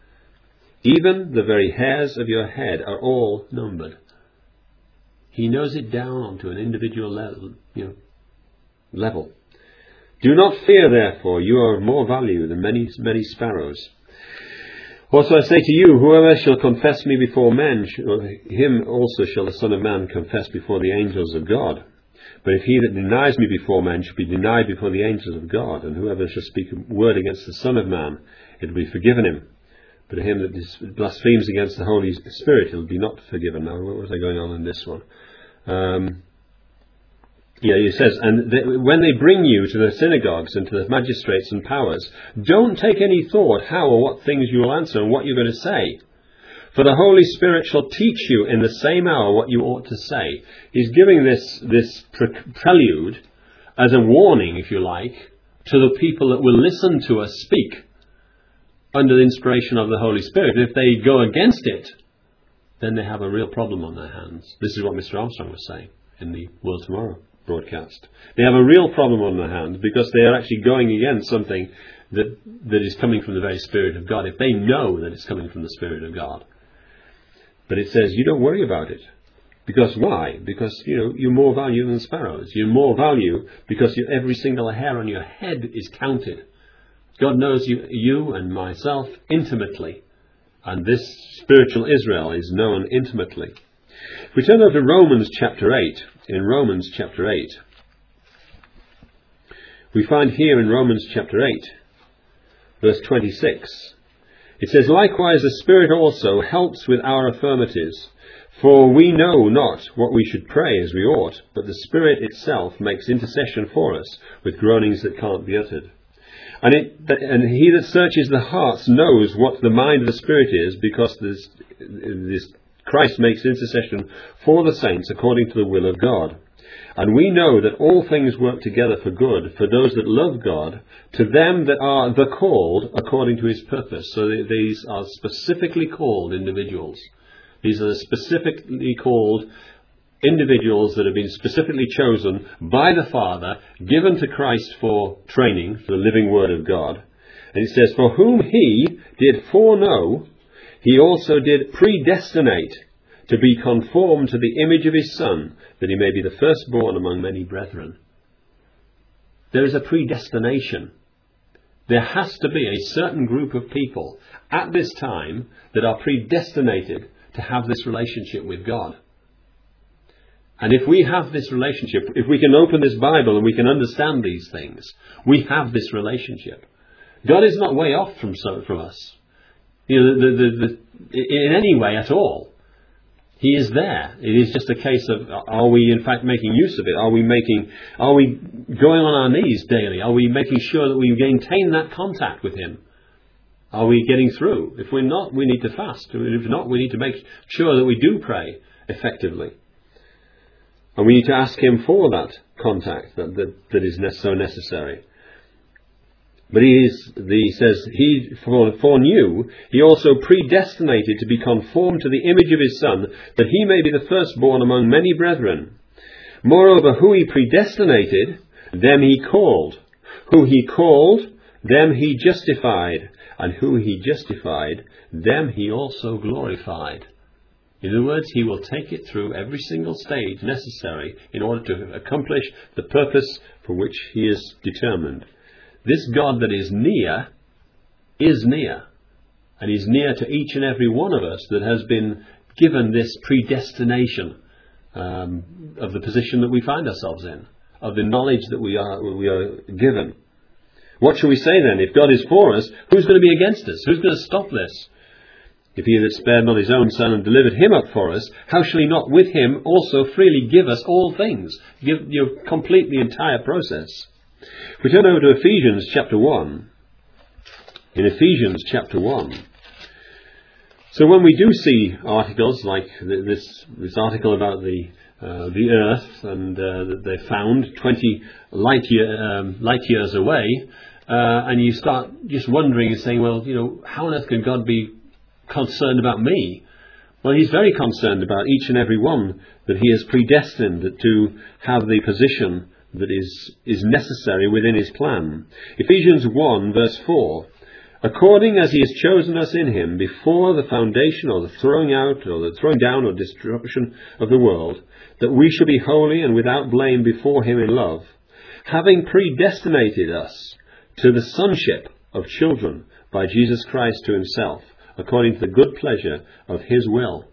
A: Even the very hairs of your head are all numbered. He knows it down onto an individual level. Do not fear, therefore, you are of more value than many sparrows. Also I say to you, whoever shall confess me before men, him also shall the Son of Man confess before the angels of God. But if he that denies me before men shall be denied before the angels of God, and whoever shall speak a word against the Son of Man, it will be forgiven him. But to him that blasphemes against the Holy Spirit, it will be not forgiven. Now, what was I going on in this one? He says, and when they bring you to the synagogues and to the magistrates and powers, don't take any thought how or what things you will answer and what you're going to say. For the Holy Spirit shall teach you in the same hour what you ought to say. He's giving this prelude as a warning, if you like, to the people that will listen to us speak under the inspiration of the Holy Spirit. If they go against it, then they have a real problem on their hands. This is what Mr. Armstrong was saying in the World Tomorrow broadcast. They have a real problem on their hands because they are actually going against something that is coming from the very Spirit of God, if they know that it's coming from the Spirit of God. But it says, you don't worry about it. Because why? Because, you're more value than sparrows. You're more value because every single hair on your head is counted. God knows you and myself intimately. And this spiritual Israel is known intimately. If we turn over to Romans chapter 8, in Romans chapter 8, we find here in Romans chapter 8, verse 26, it says, "Likewise the Spirit also helps with our infirmities, for we know not what we should pray as we ought, but the Spirit itself makes intercession for us with groanings that can't be uttered. And he that searches the hearts knows what the mind of the Spirit is, because this Christ makes intercession for the saints according to the will of God. And we know that all things work together for good, for those that love God, to them that are the called according to his purpose." So these are specifically called individuals. These are specifically called individuals that have been specifically chosen by the Father, given to Christ for training, for the living Word of God. And it says, "For whom he did foreknow, he also did predestinate to be conformed to the image of his Son, that he may be the firstborn among many brethren." There is a predestination. There has to be a certain group of people at this time that are predestinated to have this relationship with God. And if we have this relationship, if we can open this Bible and we can understand these things, we have this relationship. God is not way off from us, in any way at all. He is there. It is just a case of, are we in fact making use of it? Are we going on our knees daily? Are we making sure that we maintain that contact with him? Are we getting through? If we're not, we need to fast. If not, we need to make sure that we do pray effectively. And we need to ask him for that contact that is so necessary. But he says, he foreknew, he also predestinated to be conformed to the image of his Son, that he may be the firstborn among many brethren. Moreover, who he predestinated, them he called. Who he called, them he justified. And who he justified, them he also glorified. In other words, he will take it through every single stage necessary in order to accomplish the purpose for which he is determined. This God that is near, and he's near to each and every one of us that has been given this predestination of the position that we find ourselves in, of the knowledge that we are given. What shall we say then? If God is for us, who's going to be against us? Who's going to stop this? If he that spared not his own Son and delivered him up for us, how shall he not with him also freely give us all things? Complete the entire process. If we turn over to Ephesians chapter 1. In Ephesians chapter 1. So when we do see articles like this article about the Earth, and that they found 20 light years away, and you start just wondering and saying, well, how on earth can God be concerned about me? Well, he's very concerned about each and every one that he has predestined to have the position that is necessary within his plan. Ephesians 1 verse 4. According as he has chosen us in him before the foundation or the throwing out or the throwing down or destruction of the world, that we should be holy and without blame before him in love, having predestinated us to the sonship of children by Jesus Christ to himself, according to the good pleasure of his will.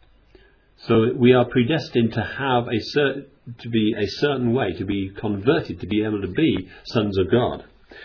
A: So we are predestined to have to be a certain way, to be converted, to be able to be sons of God.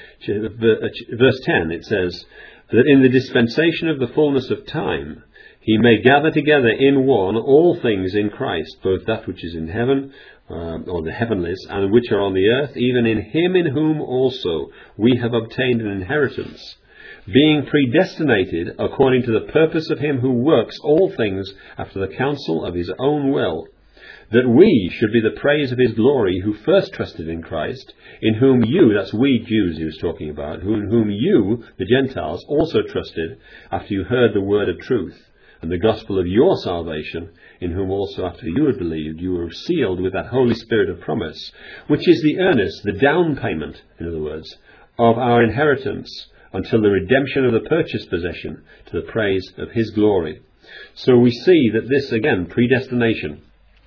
A: Verse 10, it says, that in the dispensation of the fullness of time, he may gather together in one all things in Christ, both that which is in heaven, or the heavenlies, and which are on the earth, even in him in whom also we have obtained an inheritance, being predestinated according to the purpose of him who works all things after the counsel of his own will, that we should be the praise of his glory, who first trusted in Christ, in whom you, that's we Jews he was talking about, in whom you, the Gentiles, also trusted, after you heard the word of truth, and the gospel of your salvation, in whom also after you had believed, you were sealed with that Holy Spirit of promise, which is the earnest, the down payment, in other words, of our inheritance, until the redemption of the purchased possession, to the praise of his glory. So we see that this, again, predestination,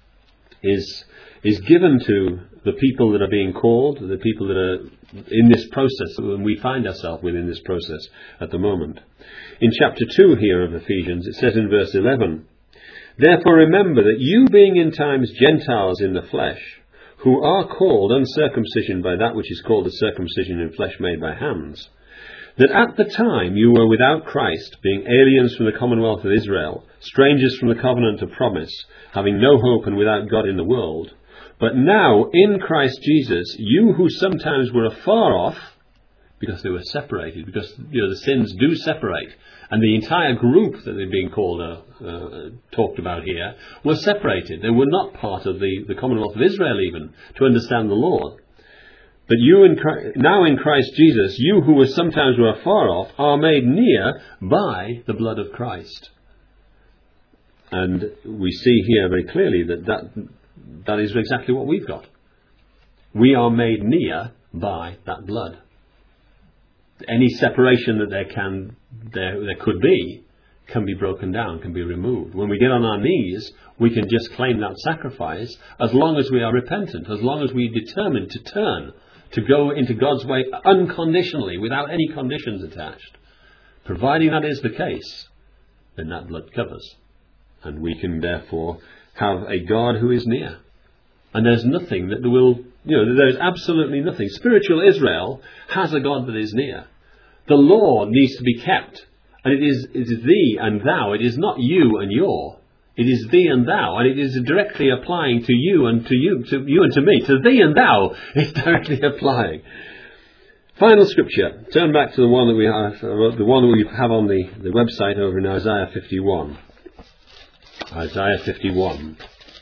A: is given to the people that are being called, the people that are in this process, and we find ourselves within this process at the moment. In chapter 2 here of Ephesians, it says in verse 11, Therefore remember that you, being in times Gentiles in the flesh, who are called uncircumcision by that which is called the circumcision in flesh made by hands, that at the time you were without Christ, being aliens from the commonwealth of Israel, strangers from the covenant of promise, having no hope and without God in the world. But now, in Christ Jesus, you who sometimes were afar off, because they were separated, because the sins do separate, and the entire group that they're being talked about here, were separated. They were not part of the commonwealth of Israel even, to understand the law. But now in Christ Jesus, you who were sometimes were afar off, are made near by the blood of Christ. And we see here very clearly that is exactly what we've got. We are made near by that blood. Any separation that there could be can be broken down, can be removed. When we get on our knees, we can just claim that sacrifice as long as we are repentant, as long as we are determined to turn, to go into God's way unconditionally, without any conditions attached. Providing that is the case, then that blood covers. And we can therefore have a God who is near. And there's nothing that there's absolutely nothing. Spiritual Israel has a God that is near. The law needs to be kept. And it is thee and thou. It is not you and your. It is thee and thou. And it is directly applying to you and to you and to me. To thee and thou is directly applying. Final scripture. Turn back to the one that we have on the website over in Isaiah 51. Isaiah 51.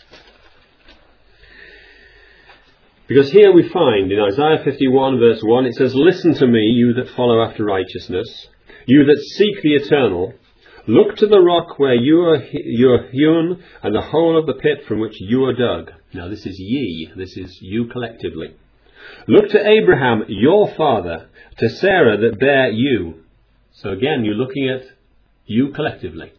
A: Because here we find in Isaiah 51 verse 1, it says, "Listen to me, you that follow after righteousness, you that seek the eternal. Look to the rock where you are hewn, and the hole of the pit from which you are dug." Now this is ye, this is you collectively. "Look to Abraham, your father, to Sarah that bare you." So again, you're looking at you collectively.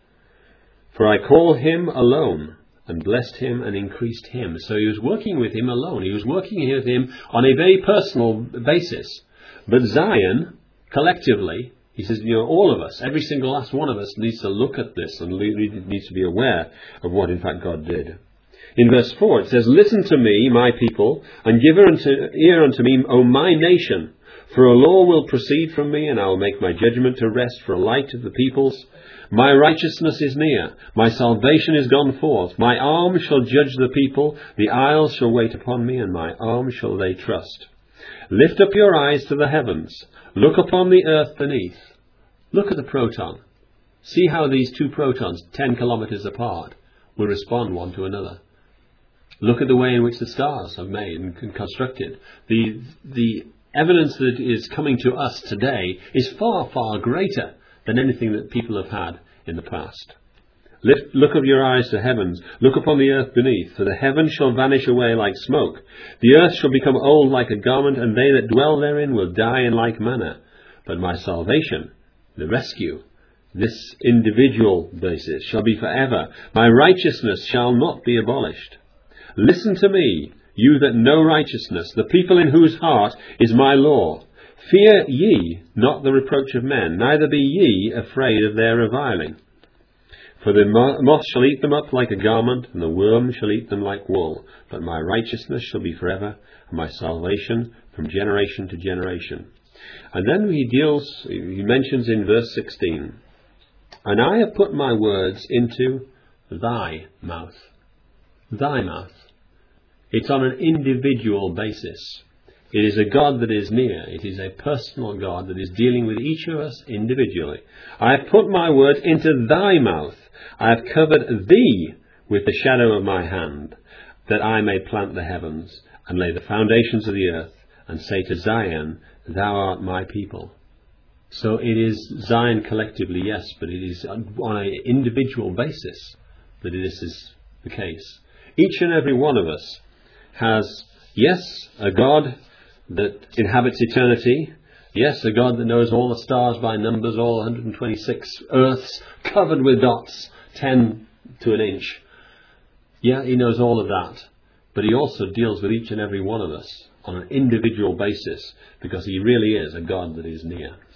A: "For I call him alone, and blessed him and increased him." So he was working with him alone. He was working with him on a very personal basis. But Zion, collectively, he says, all of us, every single last one of us needs to look at this and needs to be aware of what in fact God did. In verse 4 it says, "Listen to me, my people, and give ear unto me, O my nation. For a law will proceed from me, and I will make my judgment to rest for a light of the peoples. My righteousness is near, my salvation is gone forth. My arm shall judge the people, the isles shall wait upon me, and my arm shall they trust. Lift up your eyes to the heavens, look upon the earth beneath." Look at the proton. See how these two protons, 10 kilometers apart, will respond one to another. Look at the way in which the stars are made and constructed. The evidence that is coming to us today is far, far greater than anything that people have had in the past. Look up your eyes to heavens, look upon the earth beneath, for the heavens shall vanish away like smoke. The earth shall become old like a garment, and they that dwell therein will die in like manner. But my salvation, the rescue, this individual basis, shall be forever. My righteousness shall not be abolished. Listen to me, you that know righteousness, the people in whose heart is my law. Fear ye not the reproach of men, neither be ye afraid of their reviling. For the moth shall eat them up like a garment, and the worm shall eat them like wool. But my righteousness shall be forever, and my salvation from generation to generation. And then he mentions in verse 16, "And I have put my words into thy mouth." Thy mouth. It's on an individual basis. It is a God that is near. It is a personal God that is dealing with each of us individually. "I have put my word into thy mouth. I have covered thee with the shadow of my hand, that I may plant the heavens and lay the foundations of the earth, and say to Zion, thou art my people." So it is Zion collectively, yes, but it is on an individual basis that this is the case. Each and every one of us has, yes, a God that inhabits eternity. Yes, a God that knows all the stars by numbers, all 126 earths covered with dots, 10 to an inch. Yeah, he knows all of that. But he also deals with each and every one of us on an individual basis, because he really is a God that is near.